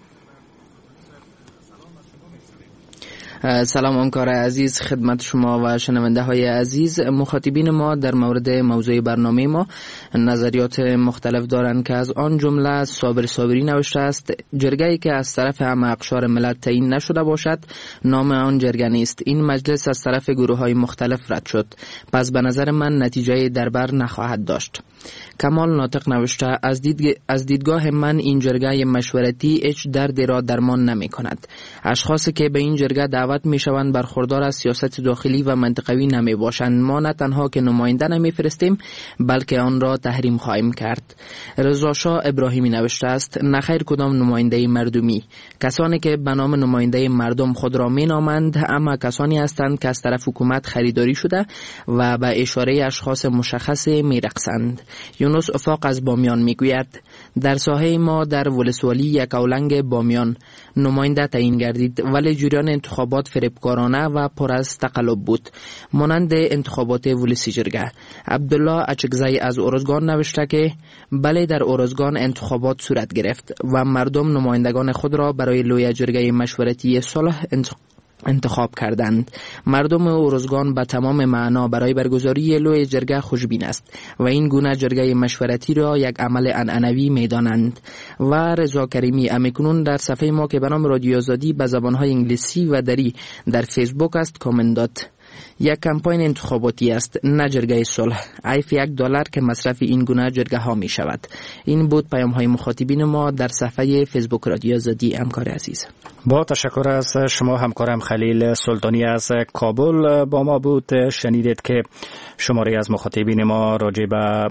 Speaker 17: سلام همکار عزیز، خدمت شما و شنونده های عزیز. مخاطبین ما در مورد موضوع برنامه ما نظریات مختلف دارند که از آن جمله صابری نوشته است جرگه‌ای که از طرف همه اقشار ملت تعیین نشده باشد نام آن جرگه نیست. این مجلس از طرف گروه های مختلف رد شد، پس به نظر من نتیجه دربر نخواهد داشت. کمال ناطق نوشته از دیدگاه من این جرگه مشورتی هیچ دردی را درمان نمی کند. اشخاصی که به این جرگه دعوت می شوند برخوردار از سیاست داخلی و منطقوی نمی باشند. ما نه تنها که نماینده نمی فرستیم بلکه آن را تحریم خواهیم کرد. رضا شاه ابراهیمی نوشته است نخیر کدام نماینده مردمی. کسانی که به نام نماینده مردم خود را می نامند اما کسانی هستند که از طرف حکومت خریداری شده و به اشاره اشخاص مشخص می رقصند. یونس افاق از بامیان میگوید در ساحه ما در ولسوالی یک اولنگ بامیان نماینده تعیین گردید ولی جریان انتخابات فریبکارانه و پر از تقلب بود مانند انتخابات ولسی جرگه. عبدالله اچکزی از ارزگان نوشته که بله در ارزگان انتخابات صورت گرفت و مردم نمایندگان خود را برای لوی جرگه مشورتی صلح انتخاب کردند. مردم ارزگان به تمام معنا برای برگزاری لوی جرگه خوشبین است و این گونه جرگه مشورتی را یک عمل عنعنوی می‌دانند. و رضا کریمی امیکنون در صفحه ما که به نام رادیو آزادی به زبان‌های انگلیسی و دری در فیسبوک است کامنت داد یک کمپاین انتخاباتی است نه جرگه صلح. عیف $1 که مصرف این گونه جرگه ها می شود. این بود پیام های مخاطبین ما در صفحه فیسبوک رادیو آزادی. همکار عزیز
Speaker 9: با تشکر از شما. همکارم خلیل سلطانی از کابل با ما بود. شنیدید که شماره از مخاطبین ما راجع به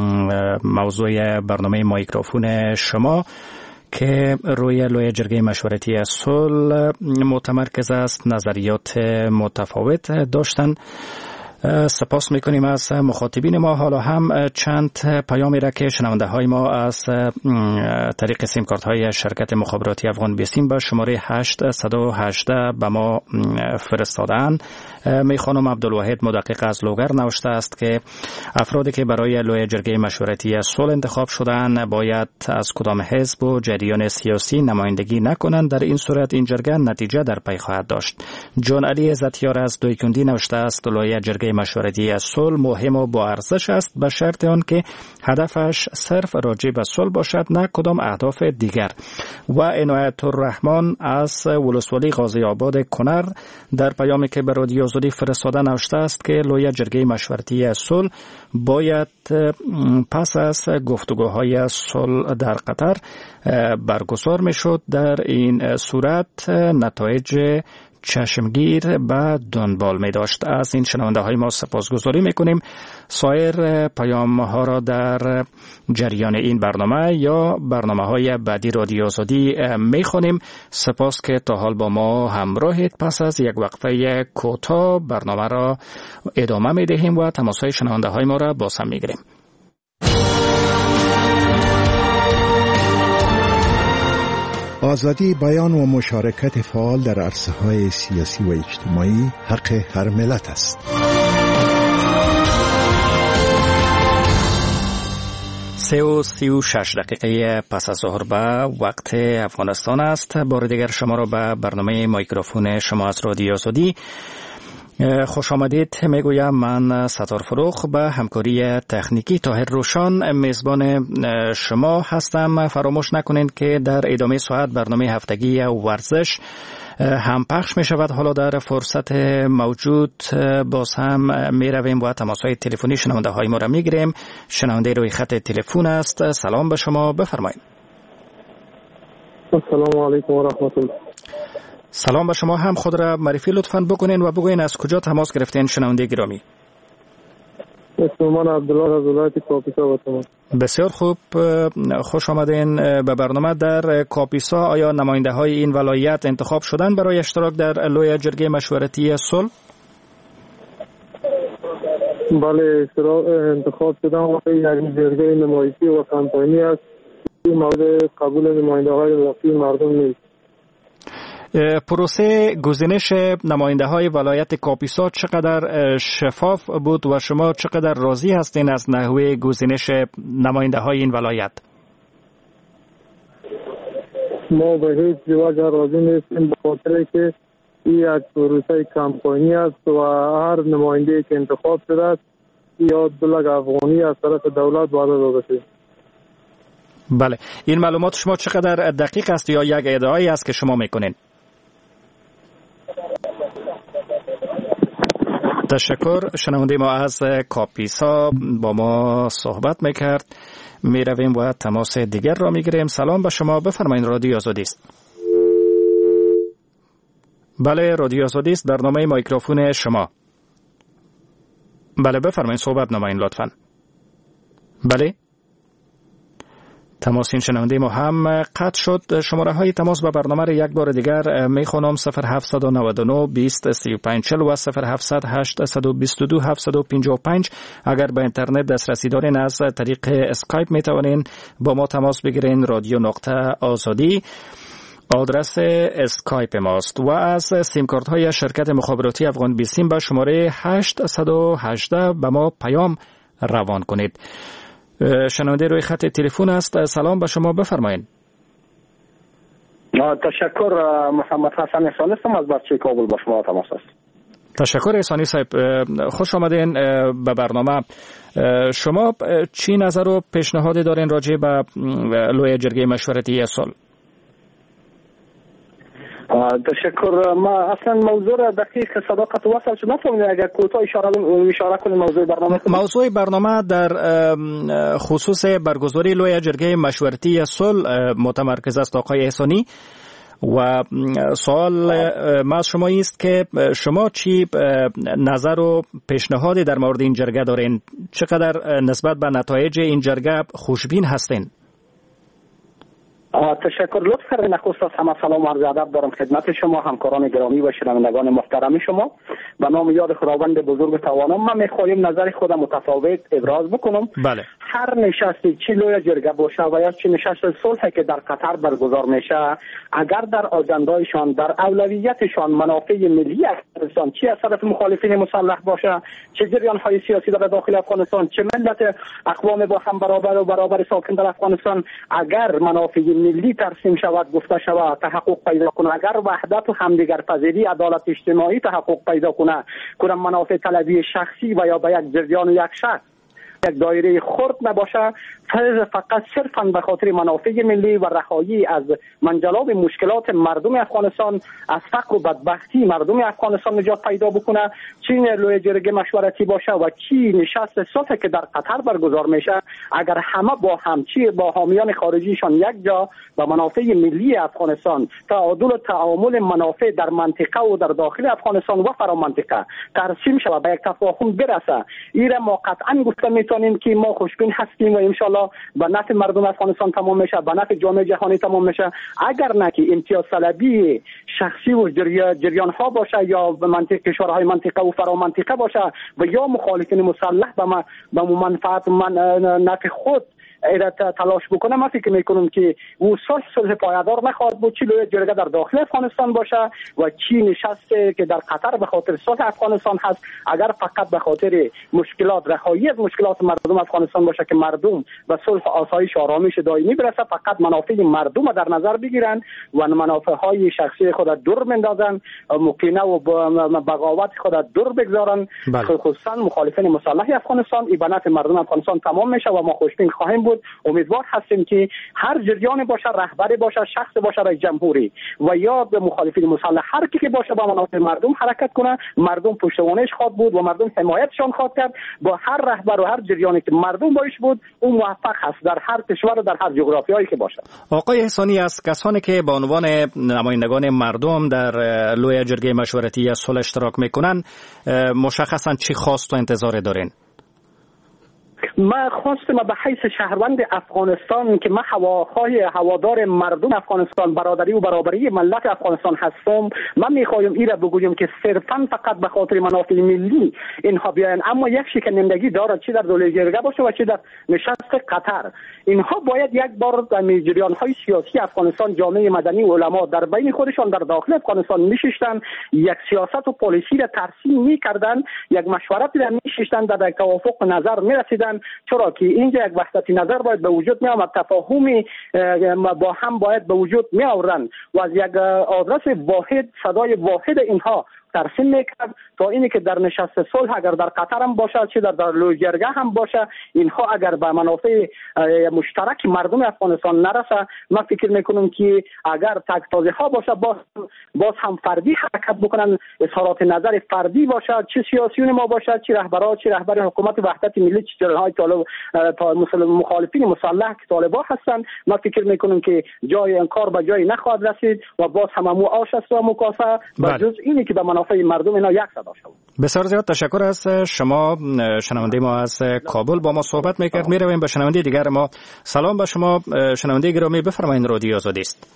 Speaker 9: موضوع برنامه مایکروفون شما که روی لوی جرگه مشورتی صلح متمرکز است نظریات متفاوت داشتن. سپاس میکنیم از مخاطبین ما. حالا هم چند پیامی را که شنونده های ما از طریق سیم کارت های شرکت مخابراتی افغان بیسیم به شماره 818 به ما فرستادن. خانم عبدالواحد مدقق از لوگر نوشته است که افرادی که برای لوی جرگه مشورتی صلح انتخاب شدند باید از کدام حزب و جریان سیاسی نمایندگی نکنند. در این صورت این جرگه نتیجه در پی خواهد داشت. جان علی عزتیار از دویکندی نوشته است لوی جرگه مشورتی صلح مهم و با ارزش است به شرط آن که هدفش صرف راجع به صلح باشد نه کدام اهداف دیگر. و عنایت الرحمن از ولسوالی غازی آباد کنر در پیامی که به رادیو آزادی فرستاده نوشته است که لوی جرگه مشورتی صلح باید پس از گفتگوهای صلح در قطر برگزار میشد. در این صورت نتایج چشمگیر به دنبال می داشت. از این شنونده های ما سپاسگزاری می کنیم. سایر پیام ها را در جریان این برنامه یا برنامه های بعدی رادیو آزادی می خوانیم. سپاس که تا حال با ما همراهید. پس از یک وقفه کوتاه برنامه را ادامه می دهیم و تماس های شنونده های ما را باز هم می گیریم.
Speaker 18: آزادی بیان و مشارکت فعال در عرصه‌های سیاسی و اجتماعی حق هر ملت است.
Speaker 9: 3:36 دقیقه پس از ظهر به وقت افغانستان است. بار دیگر شما را به برنامه میکروفون شما از رادیو آزادی خوش آمدید میگویم. من ستار فروغ به همکاری تکنیکی طاهر روشان میزبان شما هستم. فراموش نکنید که در ادامه ساعت برنامه هفتگی ورزش هم پخش می شود. حالا در فرصت موجود باز هم می رویم و تماس‌های تلفنی شنونده های ما را می گیریم. شنونده روی خط تلفن است. سلام به شما، بفرمایید.
Speaker 19: السلام علیکم و رحمت الله.
Speaker 9: سلام به شما هم. خود را معرفی لطفاً بکنین و بگوین از کجا تماس گرفتین شنونده گرامی.
Speaker 19: اسم من عبدالله از ولایت کاپیسا هستم.
Speaker 9: بسیار خوب، خوش آمدین به برنامه. در کاپیسا آیا نماینده های این ولایت انتخاب شدن برای اشتراک در لوی جرگه مشورتی صلح؟
Speaker 19: بله، انتخاب شدن و یک جرگه نمایشی و کمپانی است. این مورد قبول نماینده های واقعی مردم نیست.
Speaker 9: پروسه گزینش نماینده های ولایت کاپیسا چقدر شفاف بود و شما چقدر راضی هستین از نحوه گزینش نماینده های این ولایت؟
Speaker 19: ما به هیچ وجه راضی نیستیم، به خاطر که این یک پروسه کمپانی است و هر نماینده که انتخاب شده است یا بلگ افغانی از طرف دولت وعده داده شده.
Speaker 9: بله، این معلومات شما چقدر دقیق است یا یک ادعایی است که شما میکنین؟ تشکر. شنونده ما از کاپیسا با ما صحبت میکرد. میرویم و تماس دیگر را میگیریم. سلام به شما، بفرمایید. رادیو آزادی است. بله، رادیو آزادی است. برنامه میکروفون شما. بله بفرمایید، صحبت نمایید لطفاً. بله، تماس این شنونده ما هم قطع شد. شماره های تماس با برنامه را یک بار دیگر می خوانم: 0799 20 35 40 و 0700 822 755. اگر به اینترنت دسترسی دارین از طریق اسکایپ می توانین با ما تماس بگیرین. رادیو نقطه آزادی آدرس اسکایپ ماست و از سیم کارت های شرکت مخابراتی افغان بیسیم به شماره 818 به ما پیام روان کنید. شنونده روی خط تلفن است. سلام به شما، بفرمایید.
Speaker 20: تشکر. محمد حسن احسانی هستم از بچه کابل، با شما تماس است.
Speaker 9: تشکر احسانی صاحب، خوش آمدین به برنامه. شما چی نظر و پیشنهادی دارین راجع به لوی جرگه مشورتی صلح؟
Speaker 20: تشکر. ما اصلا موضوع دقیق صداقت وصل شد نفهمیدم. اگر کوتاه اشاره کنیم موضوع برنامه.
Speaker 9: موضوع برنامه در خصوص برگزاری لوی جرگه مشورتی صلح متمرکز است آقای احسانی و سوال ما از شما است که شما چی نظر و پیشنهادی در مورد این جرگه دارین؟ چقدر نسبت به نتایج این جرگه خوشبین هستین؟
Speaker 20: تشکر. لطف کردین. نخست از همه سلام و عرض ادب دارم خدمت شما، همکاران گرامی و شنوندگان محترم شما. به نام یاد خداوند بزرگ توانم من میخوایم نظر خودم متفاوت ابراز بکنم.
Speaker 9: بله.
Speaker 20: هر نشستی چه لوی جرگه باشه و یا چه نشست صلحی که در قطر برگزار میشه، اگر در آجندایشان در اولویتشان منافع ملی است افغانستان، چی از طرف مخالفین مسلح باشه، چه جریان‌های سیاسی در داخل افغانستان، چه ملت اقوام با هم برابر ساکن در افغانستان، اگر منافع ملی ترسیم شود، گفته شود، تحقق پیدا کنه، اگر وحدت و همدیگرپذیری، عدالت اجتماعی تحقق پیدا کنه، کنم منافع طلبی شخصی و یا به یک جریان و یک شخص یک دایره خرد نباشه، فقط صرفاً به خاطر منافع ملی و رهایی از منجلاب مشکلات مردم افغانستان، از فقر و بدبختی مردم افغانستان نجات پیدا بکنه، چی لوی جرگه مشورتی باشه و چی نشست صلح که در قطر برگزار میشه، اگر همه با هم چی با حامیان خارجیشان یک جا به منافع ملی افغانستان، تعادل و تعامل منافع در منطقه و در داخل افغانستان و فرامنطقه ترسیم شود، به یک تفاهم برسه، ایره ما قطعا گفته میتونیم که ما خوشبین هستیم و انشالله به نفع مردم افغانستان تمام میشه، به نفع جامعه جهانی تمام میشه. اگر نه که امتیاز طلبی شخصی و جریان ها باشه یا به منطقه کشورهای منطقه و فرامنطقه باشه و یا مخالفین مسلح به منفعت نفع خود تلاش بکنه، من فکر میکنم که او صلح پایدار نخواهد بود، چی لوی جرگه در داخل افغانستان باشه و چی نشسته که در قطر به خاطر صلح افغانستان هست، اگر فقط به خاطر مشکلات رهایی از مشکلات مردم افغانستان باشه که مردم به صلح و آسایش و آرامش دائمی برسه، فقط منافع مردم در نظر بگیرن و منافع های شخصی خود دور بندازن، مقینه و بغاوت خود دور بگذارن، خصوصا مخالفین مسلح افغانستان، ای به نفع مردم افغانستان تمام میشه و ما خوشبین خواهیم بود. امیدوار هستیم که هر جریان باشه، رهبری باشه، شخص باشه، رئیس جمهوری و یا به مخالفین مسلح هر کی که باشه با منافع مردم حرکت کنه، مردم پشتوانش خواهد بود و مردم حمایتشان خواهد کرد. با هر رهبر و هر جریانی که مردم باش بود، اون موفق هست در هر کشور و در هر جغرافیایی که باشه.
Speaker 9: آقای احسانی، از کسانی که به عنوان نمایندگان مردم در لوی جرگه مشورتی صلح اشتراک میکنن، مشخصا چی خواست و انتظار دارین؟
Speaker 20: ما خواستم به حیث شهروند افغانستان که من هوادار مردم افغانستان، برادری و برابری ملت افغانستان هستم، من میخوایم ایره بگویم که صرفا فقط به خاطر منافع ملی اینها بیاین، اما یک شکنندگی دارد، چه در دولت جرگه باشه و چه در نشست قطر. اینها باید یک بار در جریان‌های سیاسی افغانستان، جامعه مدنی و علما در بین خودشان در داخل افغانستان میشستن، یک سیاست و پالیسی را ترسیم میکردن، یک مشورتی را میشستن، در یک توافق نظر میرسیدن، چرا که اینجا یک وحدتی نظر باید به وجود می آمد، تفاهمی با هم باید به وجود می آورند و از یک آدرس واحد، صدای واحد اینها ترسیم میکرد تا اینی که در نشست صلح اگر در قطر هم باشه، چه در لوی جرگه هم باشه، اینها اگر به منافع مشترک مردم افغانستان نرسه، من فکر میکنم که اگر تک‌تازی ها باشه باز هم فردی حرکت بکنن، اظهارات نظر فردی باشه، چه سیاسیون ما باشه، چه رهبران، چه رهبر حکومت وحدت ملی، چه جریان‌های طالب مخالفین مسلح که طالبان هستن، من فکر میکنم که جای انکار به جای نخواهد رسید و باز هم آش است و مکاسه و جز اینی که به منافع مردم اینا یک صدا شد.
Speaker 9: بسیار زیاد تشکر از شما. شنونده ما از کابل با ما صحبت میکرد. میرویم به شنونده دیگر ما. سلام به شما شنونده گرامی، بفرمایید، رادیو آزادی است.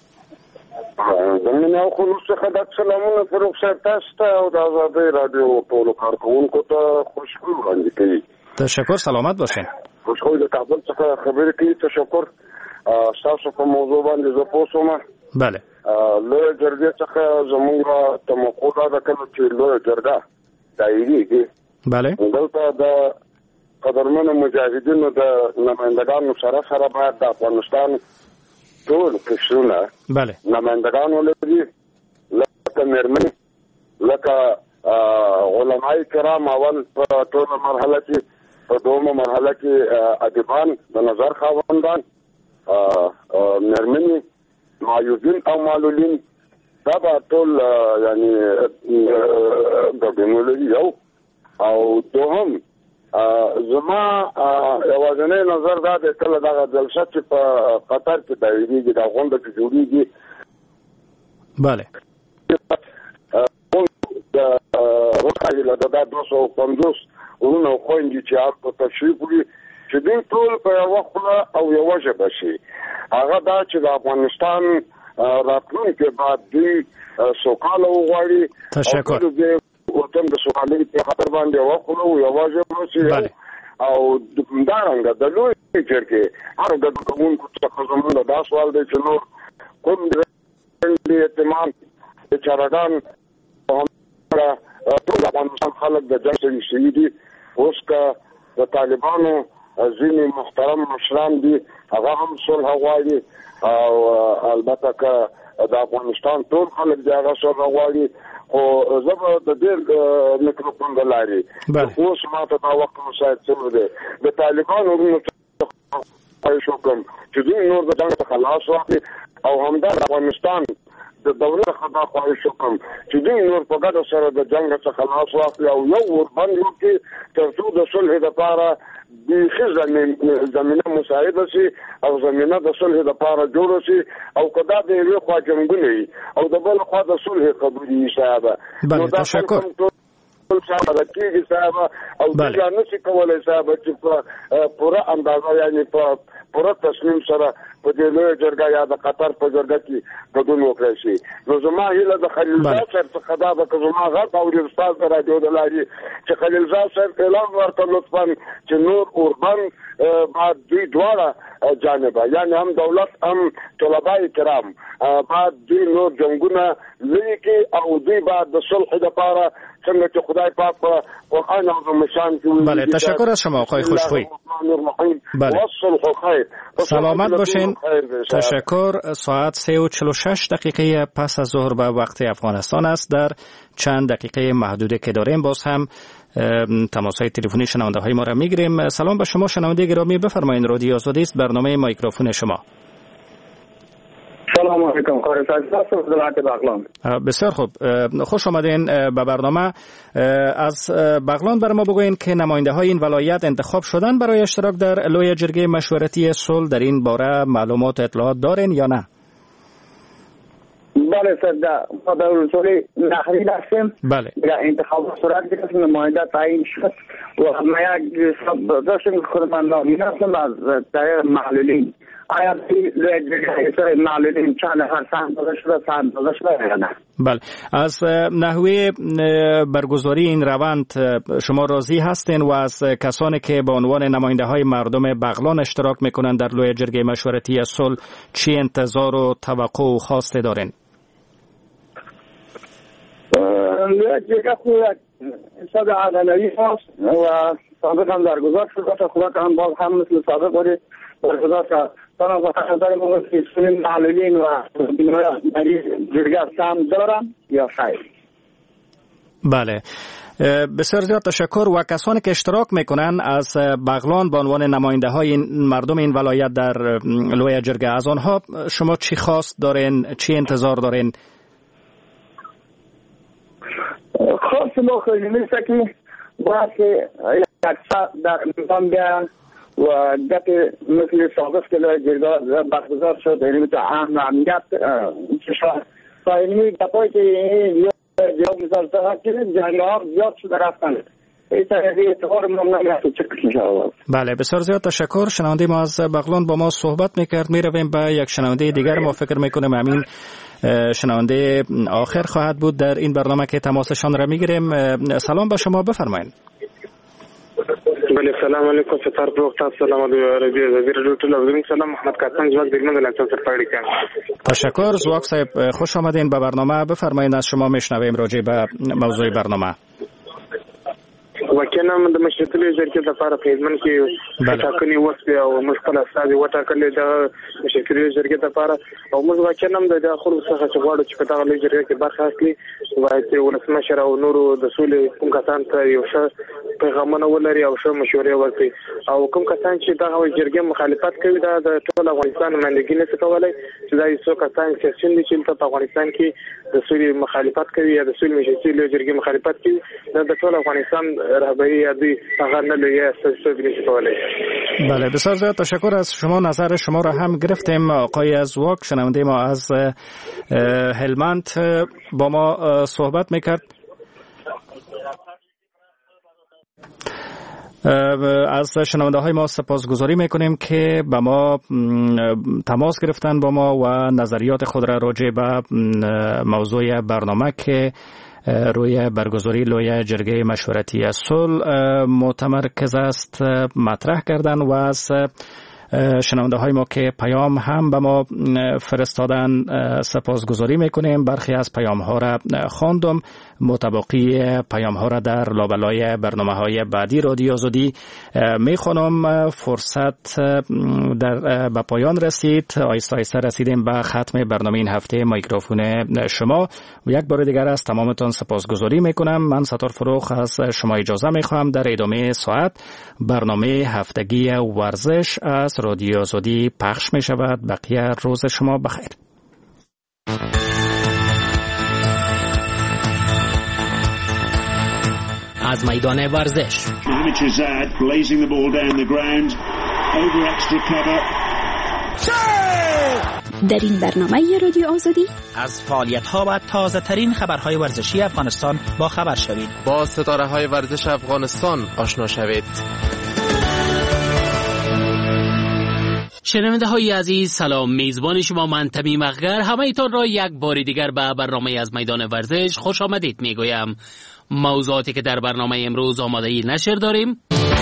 Speaker 11: زمینه خلوص خدمت سلامونه فروغ صاحب تاسو او د آزادۍ رادیو ټولو کارکونکو ته خوشبو وړاندې کوي.
Speaker 9: تشکر، سلامت باشین.
Speaker 11: خوشخوی د کابل څخه خبرې کوي. تشکر. تاسو په موضوع باندې زه پوه شوم.
Speaker 9: بله.
Speaker 11: لوی جرګې څخه زموږ توقع ده کله چې لوی جرګه دایریږي،
Speaker 9: بله،
Speaker 11: دلته د قدرمنو مجاهدینو د نمایندګانو سره باید د افغانستان ټول قشرونه،
Speaker 9: بله،
Speaker 11: نمایندګان ولري، لکه میرمنې، لکه علماء کرام، اول په ټوله مرحله کې، په دومه مرحله کې ادیبان، د نظر خاوندان، میرمنې، معیوبین او معلولین، دا به ټول یعنی ګډون ولري. یو او دوهم زما یوازینی نظر دا دی، کله دغه جلسه چې په قطر کې دایریږي، دا غونډه چې جوړیږي،
Speaker 9: بله،
Speaker 11: وخت له دا 250 ورونه او خويندې چې هغه تشریف وکړي چې دوی ټول په یوه خوله او یوه ژبه شي. هغه دا چې د افغانستان راتلونکی بعد دوی سوکاله وغواړي.
Speaker 9: تشکر.
Speaker 11: وطن د سوکالۍ په خاطر باندې یوه خوله او یوه ژبه شي. او همدارنګه د لوی جرګې هر ګډون کوونکو څخه زموږ دا سوال دی چې نور کوم اهتمام د چارګان ټول افغانستان خلک د جنگ شوي دي. اوس که د طالبانو ځینې محترم مشران دي هغه هم صلح غواړي او البته که د افغانستان ټول خلک دی هغه صلح غواړي. خو زه به د دې میکروفون د لارې اوس ما ته دا وخت مساعد شوی دی د طالبانو ورونو خواهش وکړم چې دوی نور د جنګ څخه خلاص واخلي او همدا د افغانستان د دولت څخه دا خواهش وکړم چې دوی نور په ګډه سره د جنګ څخه خلاص واخلي او یو وربند وکړي تر څو د صلح لپاره بیخي زمینه مساعده شي او زمینه د صلح لپاره جوړه شي او که دا د یوې خوا جنګونه وي او د بل خوا د صلح خبرې وي صاحبه نو دا
Speaker 9: تشکر
Speaker 11: صاحبه کېږي صاحبه او دوی نشي کولی صاحبه چې په پوره اندازه یعنې په پوره تصمیم سره په دې لویه جرګه یا د قطر په جرګه کې ګډون وکړی شي. نو زما هیله د خلیلزاد صاحب څخه دا ده که زما غږ اوري استاد د راډیو د لارې چې خلیلزاد صاحب اعلان ورکړه لطفا چې نور اوربند بعد دوی دواړه جانبه یعنې هم دولت هم طلبای کرام بعد دوی نور جنګونه لرې کړي او دوی بعد د صلح لپاره څنګه چې خدای پاک په قرآن عظیم شان کې
Speaker 9: بله تشکر از شما آقای خوشخوی. بله سلامت باشین. تشکر. ساعت 3:46 دقیقه پس از ظهر به وقت افغانستان است. در چند دقیقه محدوده که داریم باز هم تماس‌های تلفنی شنونده های ما را میگیریم. سلام به شما شنونده گرامی، بفرمایید رادیو آزادی است، برنامه مایکروفون شما.
Speaker 20: سلام علیکم بغلان.
Speaker 9: بسیار خوب، خوش آمدین به برنامه. از بغلان بر ما بگوین که نماینده های این ولایت انتخاب شدن برای اشتراک در لوی جرگه مشورتی صلح. در این باره معلومات اطلاعات دارین یا نه؟
Speaker 20: بله سر ما در رسولی نخری داشتیم.
Speaker 9: بله
Speaker 20: انتخاب صورت گرفتیم، نماینده تعیین شد و ما یک داشتیم خود من نامی هستم از طریق معلولین. آیا لوی معلولین چند نفر سهم داده شده یا نه؟
Speaker 9: بله. از نحوه برگزاری این روند شما راضی هستین و از کسانی که به عنوان نماینده های مردم بغلان اشتراک میکنن در لوی جرگه مشورتی صلح چی انتظار و توقع و خواسته دارین؟
Speaker 20: لوی جرگه خود حساب عدالتی هست و سابق هم درگذار شده، خدا که هم باز هم مثل سابق بوده برگزار شد. تنها با خطر موقع که معلولین و مریض جرگه سهم دارن یا خیر.
Speaker 9: بله بسیار زیاد تشکر. و کسانی که اشتراک میکنن از بغلان به عنوان نماینده های مردم این ولایت در لوی جرگه، از آنها شما چی خواست دارین، چی انتظار دارین؟
Speaker 20: خواست ما خیلی میشه که باید که اکثر در نظام بیان و گپ مثل سابق که لوی جرگه برگزار شد یعنی تو اهم امنیت فایلی گپایی که جواب مثال ساخت که جنگ ها زیاد شده رفتن.
Speaker 9: بله بسیار زیاد تشکر. شنونده ما از بغلان با ما صحبت میکرد. میرویم به یک شنونده دیگر. ما فکر میکنیم همین شنونده آخر خواهد بود در این برنامه که تماسشان را میگیریم. سلام به شما، بفرمایید.
Speaker 21: بله سلام علیکم ستار پروخت سلام علیکم رادیو تلویزیون سلام محمد کاتن زواک دیگه من لطفا سپاری کنم.
Speaker 9: تشکر زواک صاحب، خوش آمدین به برنامه. بفرمایید از شما میشنویم راجع به موضوع برنامه.
Speaker 21: وکینا من د مشرتلې ځکه د لپاره پیژمن کې ټاکنې وسته او مشکل اساسي وټاکلې د مشرتلې ځکه د لپاره او موږ وکینا د خلکو څخه چې غواړو چې په دغه لږه کې برخه اخلي وایي چې ولسمشر او نورو د سولې کوم کسان ته یو څه پیغامونه ولري او څه مشورې ورکړي او کوم کسان چې دغه جرګې مخالفت کوي دا د ټول افغانستان باندې نه څه کولای چې دا یو کسان چې څنګه چې په افغانستان کې د سولې مخالفت کوي یا د سولې مشرتلې جرګې مخالفت کوي دا د ټول افغانستان رهبری ادی هغه نه لوي اساس نشي کولای.
Speaker 9: بله بسیار زیاد تشکر از شما. نظر شما را هم گرفتیم. آقای ازواک شنونده ما از هلمند با ما صحبت میکرد. از شنونده های ما سپاسگزاری میکنیم که با ما تماس گرفتن با ما و نظریات خود را راجع به موضوع برنامه که روی برگزاری لوی جرگه مشورتی صلح متمرکز است مطرح کردن و از شنونده های ما که پیام هم به ما فرستادن سپاسگزاری میکنیم. برخی از پیام ها را خواندم، متبقی پیام ها را در لابلای برنامه های بعدی رادیو آزادی میخوانم. فرصت به پایان رسید، آیسته آیسته رسیدیم به ختم برنامه این هفته میکروفون شما. و یک بار دیگر از تمامتان سپاسگزاری میکنم. من ستار فروغ از شما اجازه میخوام در ادامه ساعت برنامه هفتگی ورزش از رادیو آزادی پخش میشود. بقیه روز شما بخیر.
Speaker 2: از میدان ورزش
Speaker 5: در این برنامه رادیو آزادی
Speaker 6: از فعالیت‌ها و تازه‌ترین خبرهای ورزشی افغانستان با خبر شوید.
Speaker 1: با ستاره‌های ورزش افغانستان آشنا شوید.
Speaker 22: شنونده های عزیز، سلام. میزبان شما من تمیم اخگر همه ایتان را یک بار دیگر به برنامه از میدان ورزش خوش آمدید میگویم. موضوعاتی که در برنامه امروز آماده نشر داریم: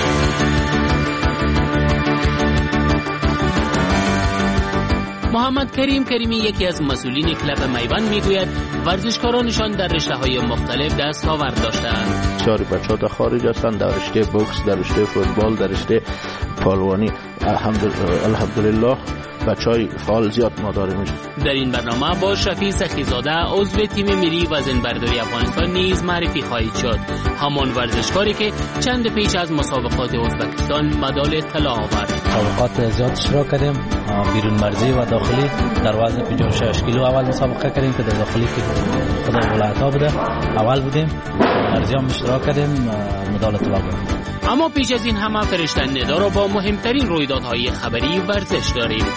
Speaker 22: محمد کریمی یکی از مسئولین کلب میوند میگوید ورزشکارانشان در رشته‌های مختلف دستاورد داشتند.
Speaker 23: بسیاری بچه‌ها در خارج هستند، در رشته بوکس، در رشته فوتبال، در رشته پالوانی. الحمدلله بچهای فعال زیاد ما داریم.
Speaker 22: در این برنامه با شفیع سخیزاده عضو تیم ملی وزنه‌برداری افغانستان نیز معرفی خواهید شد. همان ورزشکاری که چند پیش از مسابقات ازبکستان مدال طلا آورد.
Speaker 24: مسابقات زیاد اشتراک کردیم، بیرون مرزی و داخلی. در وزن 56 کیلو اول مسابقه کردیم که در داخلی که خود ولایت‌ها بوده اول بودیم. مرزی هم اشتراک کردیم، مدال طلا بردیم.
Speaker 22: اما پیش از این همه فرشته ندا را با مهمترین رویدادهای خبری ورزش داریم.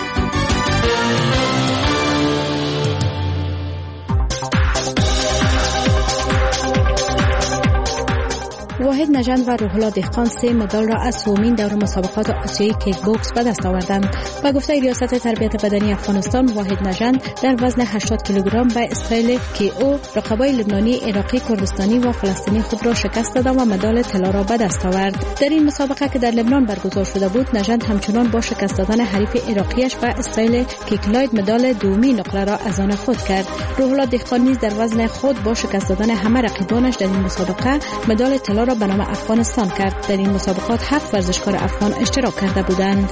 Speaker 25: واحد نژند و روح الله دهقان 3 مدال را از سومین دور مسابقات آسیایی کیک بوکس به دست آوردند. به گفته ریاست تربیت بدنی افغانستان، واحد نژند در وزن 80 کیلوگرم به استایل KO رقبای لبنانی، عراقی، کردستانی و فلسطینی خود را شکست داد و مدال طلا را به دست آورد. در این مسابقه که در لبنان برگزار شده بود، نژند همچنان با شکست دادن حریف عراقیش به استایل کیکلاید مدال دومی نقره را از آن خود کرد. روح الله دهقان نیز در وزن خود با شکست دادن همه رقیبانش در این مسابقه مدال طلا را به نام افغانستان کرد. در این مسابقات 7 ورزشکار افغان اشتراک کرده بودند.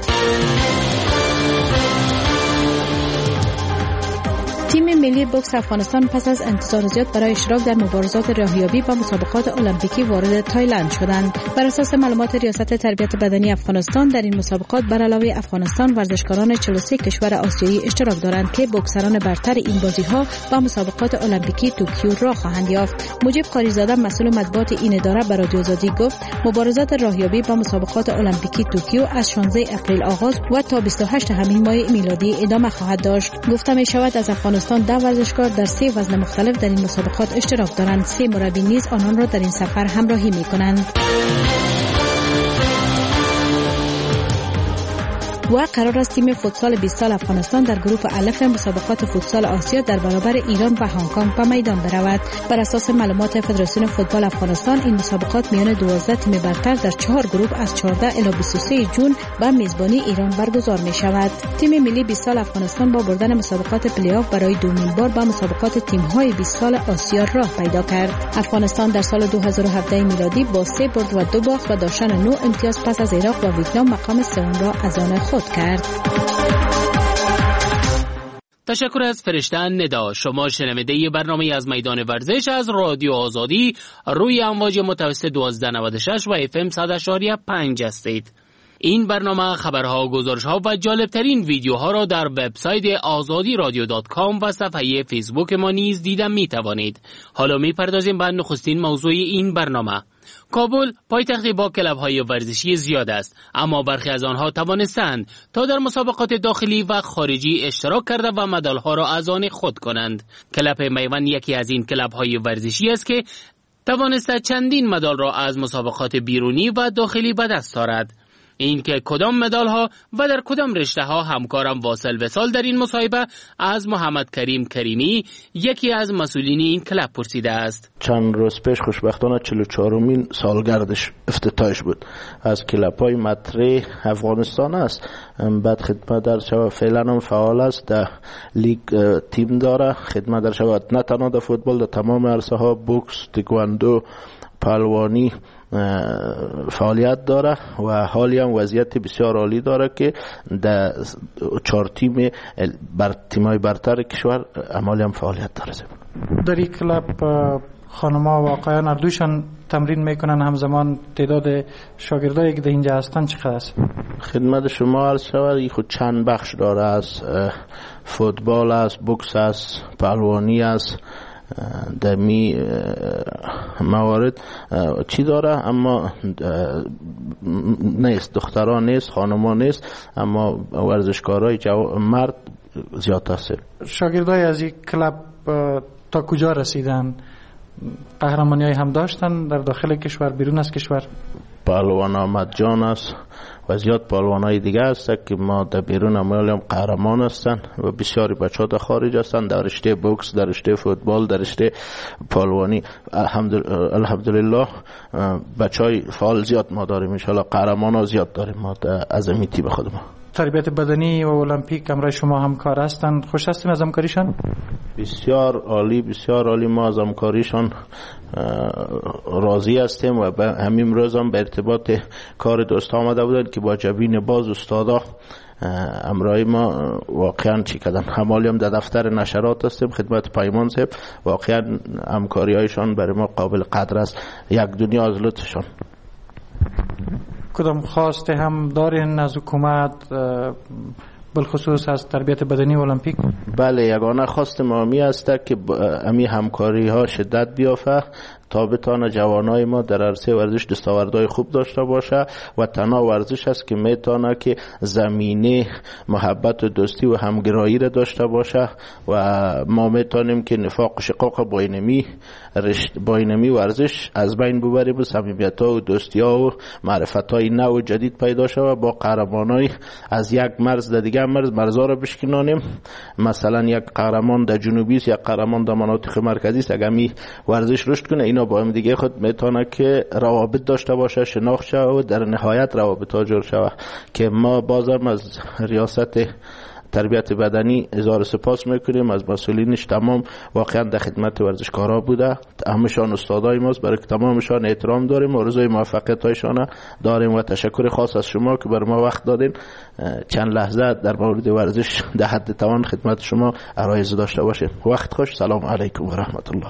Speaker 25: تیم ملی بوکس افغانستان پس از انتظار زیاد برای اشتراک در مبارزات راهیابی و مسابقات المپیکی وارد تایلند شدند. بر اساس معلومات ریاست تربیت بدنی افغانستان، در این مسابقات بر علاوه افغانستان ورزشکاران 43 کشور آسیایی اشتراک دارند که بوکسران برتر این بازی‌ها با مسابقات المپیکی توکیو را خواهند یافت. مجیب قاریزاده مسئول مطبوعات این اداره به رادیو آزادی گفت مبارزات راهیابی با مسابقات المپیکی توکیو از 16 اپریل آغاز و تا 28 همین ماه میلادی ادامه خواهد داشت. گفته می شود از افغانستان 10 ورزشکار در 3 وزن مختلف در این مسابقات اشتراک دارند. 3 مربی نیز آنان را در این سفر همراهی می کنند. و قرار است تیم فوتسال 20 سال افغانستان در گروه الف مسابقات فوتسال آسیا در برابر ایران و هنگ کنگ به میدان برود. بر اساس معلومات فدراسیون فوتبال افغانستان، این مسابقات میان 12 تیم برتر در 4 گروه از 14 الی 23 جون به میزبانی ایران برگزار می شود. تیم ملی 20 سال افغانستان با بردن مسابقات پلی‌آف برای دومین بار به مسابقات تیم‌های 20 سال آسیا راه پیدا کرد. افغانستان در سال 2017 میلادی با 3 برد و 2 باخت و داشتن 9 امتیاز پس از عراق و ویتنام مقام سوم را از آن خود کرد.
Speaker 22: تشکر از فرشته ندا. شما شنونده برنامه از میدان ورزش از رادیو آزادی روی امواج متوسط 1296 و FM 100.5 هستید. این برنامه خبرها، گزارش‌ها و جالبترین ویدیوها را در وبسایت azadi-radio.com و صفحه فیسبوک ما نیز دیدن می‌توانید. حالا می‌پردازیم به نخستین موضوع این برنامه. کابل پایتختی با کلب‌های ورزشی زیاد است، اما برخی از آنها توانستند تا در مسابقات داخلی و خارجی اشتراک کرده و مدال‌ها را از آن خود کنند. کلب میوند یکی از این کلب‌های ورزشی است که توانسته چندین مدال را از مسابقات بیرونی و داخلی به دست آورد. اینکه کدام مدال ها و در کدام رشته ها همکارم واصل وصال در این مصاحبه از محمد کریم کریمی یکی از مسئولین این کلاب پرسیده است.
Speaker 23: چند روز پیش خوشبختانه 44مین سالگردش افتتاحش بود. از کلاب‌های مطرح افغانستان است. بعد خدمت در شود فعلا هم فعال است، در لیگ تیم داره، خدمت در شود نه تنها در فوتبال، در تمام عرصه ها بوکس، تکواندو، پهلوانی فعالیت داره و حالی هم وضعیت بسیار عالی داره که در 4 تیم تیم‌های برتر کشور عمالی هم فعالیت داره.
Speaker 6: در این کلاب خانم‌ها واقعا اردوشان تمرین میکنن، همزمان تعداد شاگردایی که در اینجا هستن چقدر است؟
Speaker 23: خدمت شما عرض شود خود چند بخش داره، از فوتبال است، بوکس است، پهلوانی است، دمی موارد چی داره، اما نیست دختران نیست، خانمان نیست، اما ورزشکارای مرد زیاد است.
Speaker 6: شاگردای از این کلاب تا کجا رسیدن؟ قهرمانی های هم داشتن در داخل کشور، بیرون از کشور؟
Speaker 23: پهلوان احمد جان است و زیاد پهلوان های دیگه هست که ما در بیرون هم قهرمان هستن و بسیاری بچه ها در خارج هستن، در رشته بوکس، در رشته فوتبال، در رشته پهلوانی. الحمدلله بچه های فعال زیاد ما داریم، انشاءالله قهرمان ها زیاد داریم ما در عظمیتی به خود ما.
Speaker 6: تربیت بدنی و المپیک همراه شما همکار هستند، خوش هستیم از همکاریشان؟
Speaker 23: بسیار عالی، بسیار عالی. ما از همکاریشان راضی هستیم و همین روز هم به ارتباط کار دوست آمده بودند که با جبین باز استادا امرای ما واقعا چی کردن. همالی هم در دفتر نشرات هستیم خدمت پیمان صاحب، واقعا همکاری هایشان برای ما قابل قدر است، یک دنیا از لطفشان.
Speaker 6: کدام خواسته هم دارین از حکومت بالخصوص از تربیت بدنی و المپیک؟
Speaker 23: بله، یگانه خواست ما می است که امی همکاری ها شدت بیافته تا بتانه جوانای ما در عرصه ورزش دستاوردهای خوب داشته باشه و تنها ورزش است که میتونه که زمینه محبت و دوستی و همگرایی را داشته باشه و ما میتونیم که نفاق و شقاق باینمی ورزش از بین ببریم و صمیمیت‌ها و دوستی‌ها و معرفت‌های نو و جدید پیدا شود، با قهرمانای از یک مرز در دیگر مرزها را بشکنانیم. مثلا یک قهرمان در جنوبی است، یک قهرمان در مناطق مرکزی است، اگر می ورزش رشد کنه اینا با هم دیگه خود میتونه که روابط داشته باشه، شناخت شود و در نهایت روابط ها جور شود. که ما بازم از ریاست تربیت بدنی هزار سپاس میکنیم، از مسئولینش تمام واقعا در خدمت ورزشکارا بوده، همشان استادای ماست، برای تمامشان احترام داریم و آرزوی موفقیت هایشان داریم و تشکر خاص از شما که بر ما وقت دادین چند لحظه در مورد ورزش در حد توان خدمت شما عرایض داشته باشیم. وقت خوش. سلام علیکم و رحمت الله.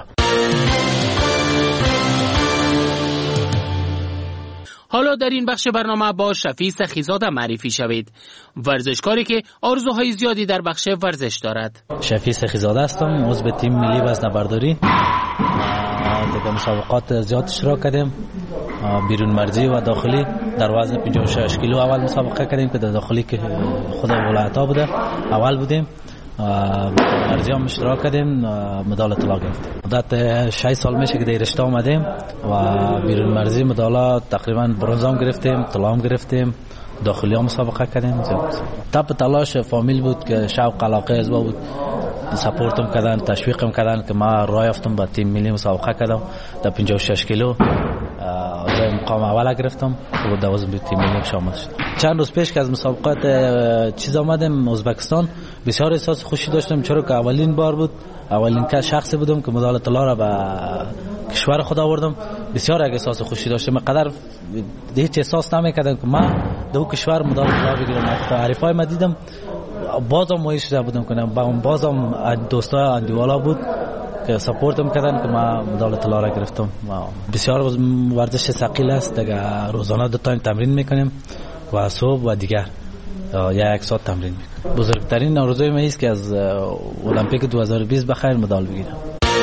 Speaker 22: حالا در این بخش برنامه با شفیع سخیزاده معرفی شوید، ورزشکاری که آرزوهای زیادی در بخش ورزش دارد.
Speaker 24: شفیع سخیزاده هستم، عضو تیم ملی وزنه‌برداری. در مسابقات زیاد اشتراک کردیم، بیرون مرزی و داخلی. در وزن 56 کیلو اول مسابقه کردیم که در داخلی که خود ولایت‌ها بوده اول بودیم. مرزی هم اشتراک کردیم، مدال طلا گرفتیم. مدت 6 سال میشه که در رشته آمدیم و بیرون مرزی مدالات تقریبا برنز هم گرفتیم، طلا هم گرفتیم، داخلی هم مسابقه کردیم. تب تلاش فامیل بود که شوق علاقه از بود، سپورتم کردن، تشویقم کردن که ما راه یافتم با تیم ملی مسابقه کردم. در 56 کیلو جای مقام اول گرفتم و در وزن تیم ملی شامل شدم. چند روز پیش که از مسابقات چیز آمدم ازبکستان، بسیار احساس خوشی داشتم، چرا که اولین بار بود، اولین شخصی بودم که مدال طلا را به کشور خود آوردم. بسیار احساس خوشی داشتم، مقدر هیچ احساس نمی‌کردم که من در کشور مدال طلا بگیرم. تعریفای ما دیدم، بازم مایل شده بودم کنم، بازم دوستا اندیوالا بود که سپورتم کردن که ما مدال طلا را گرفتم. بسیار ورزش ثقیل است، دیگه روزانه 2 تایم تمرین میکنیم و صبح و دیگر 1 ساعت تمرین میکنیم. بزرگترین آرزوی من است که از المپیک 2020 بخیر مدال بگیرم.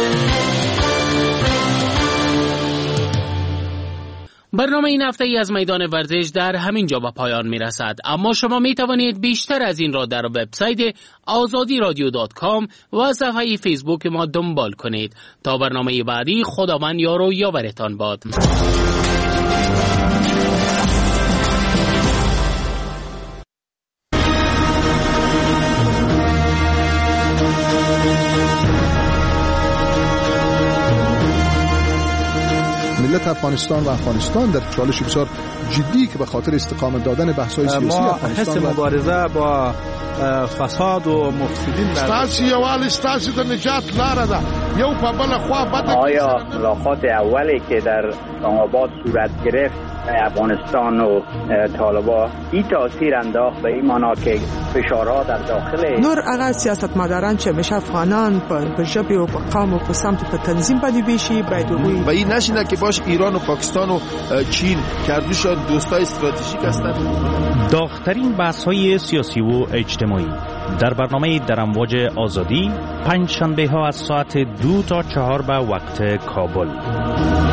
Speaker 22: برنامه این هفته ای از میدان ورزش در همین جا به پایان می رسد، اما شما می توانید بیشتر از این را در وبسایت azadiradio.com و صفحه فیسبوک ما دنبال کنید. تا برنامه بعدی، خداوند یار و یاورتان باد.
Speaker 3: ملت افغانستان و افغانستان در چالش بسیار جدی که به خاطر استقامت دادن بحث‌های سیاسی افغانستان
Speaker 4: ما حس مبارزه با فساد و مفسدین
Speaker 7: ستاسي یوال ستاسي د نجات لار ده یو په بل خوا بد.
Speaker 8: آیا ملاقات اولی که در آباد صورت گرفت افغانستان و طالبان این تاثیر انداخت به این معنا که فشارها در داخل
Speaker 10: نور هغه سیاستمداران چې مشه افغانان په ژبه او په قوم او په سمت په تنظیم باندې بشي باید
Speaker 26: و این نشینه که باش ایران و پاکستان و چین کردوشان دوستای استراتژیک هستند.
Speaker 9: داغ‌ترین بحث‌های سیاسی و اجتماعی در برنامه در امواج آزادی پنج شنبه ها از ساعت 2 تا 4 به وقت کابل.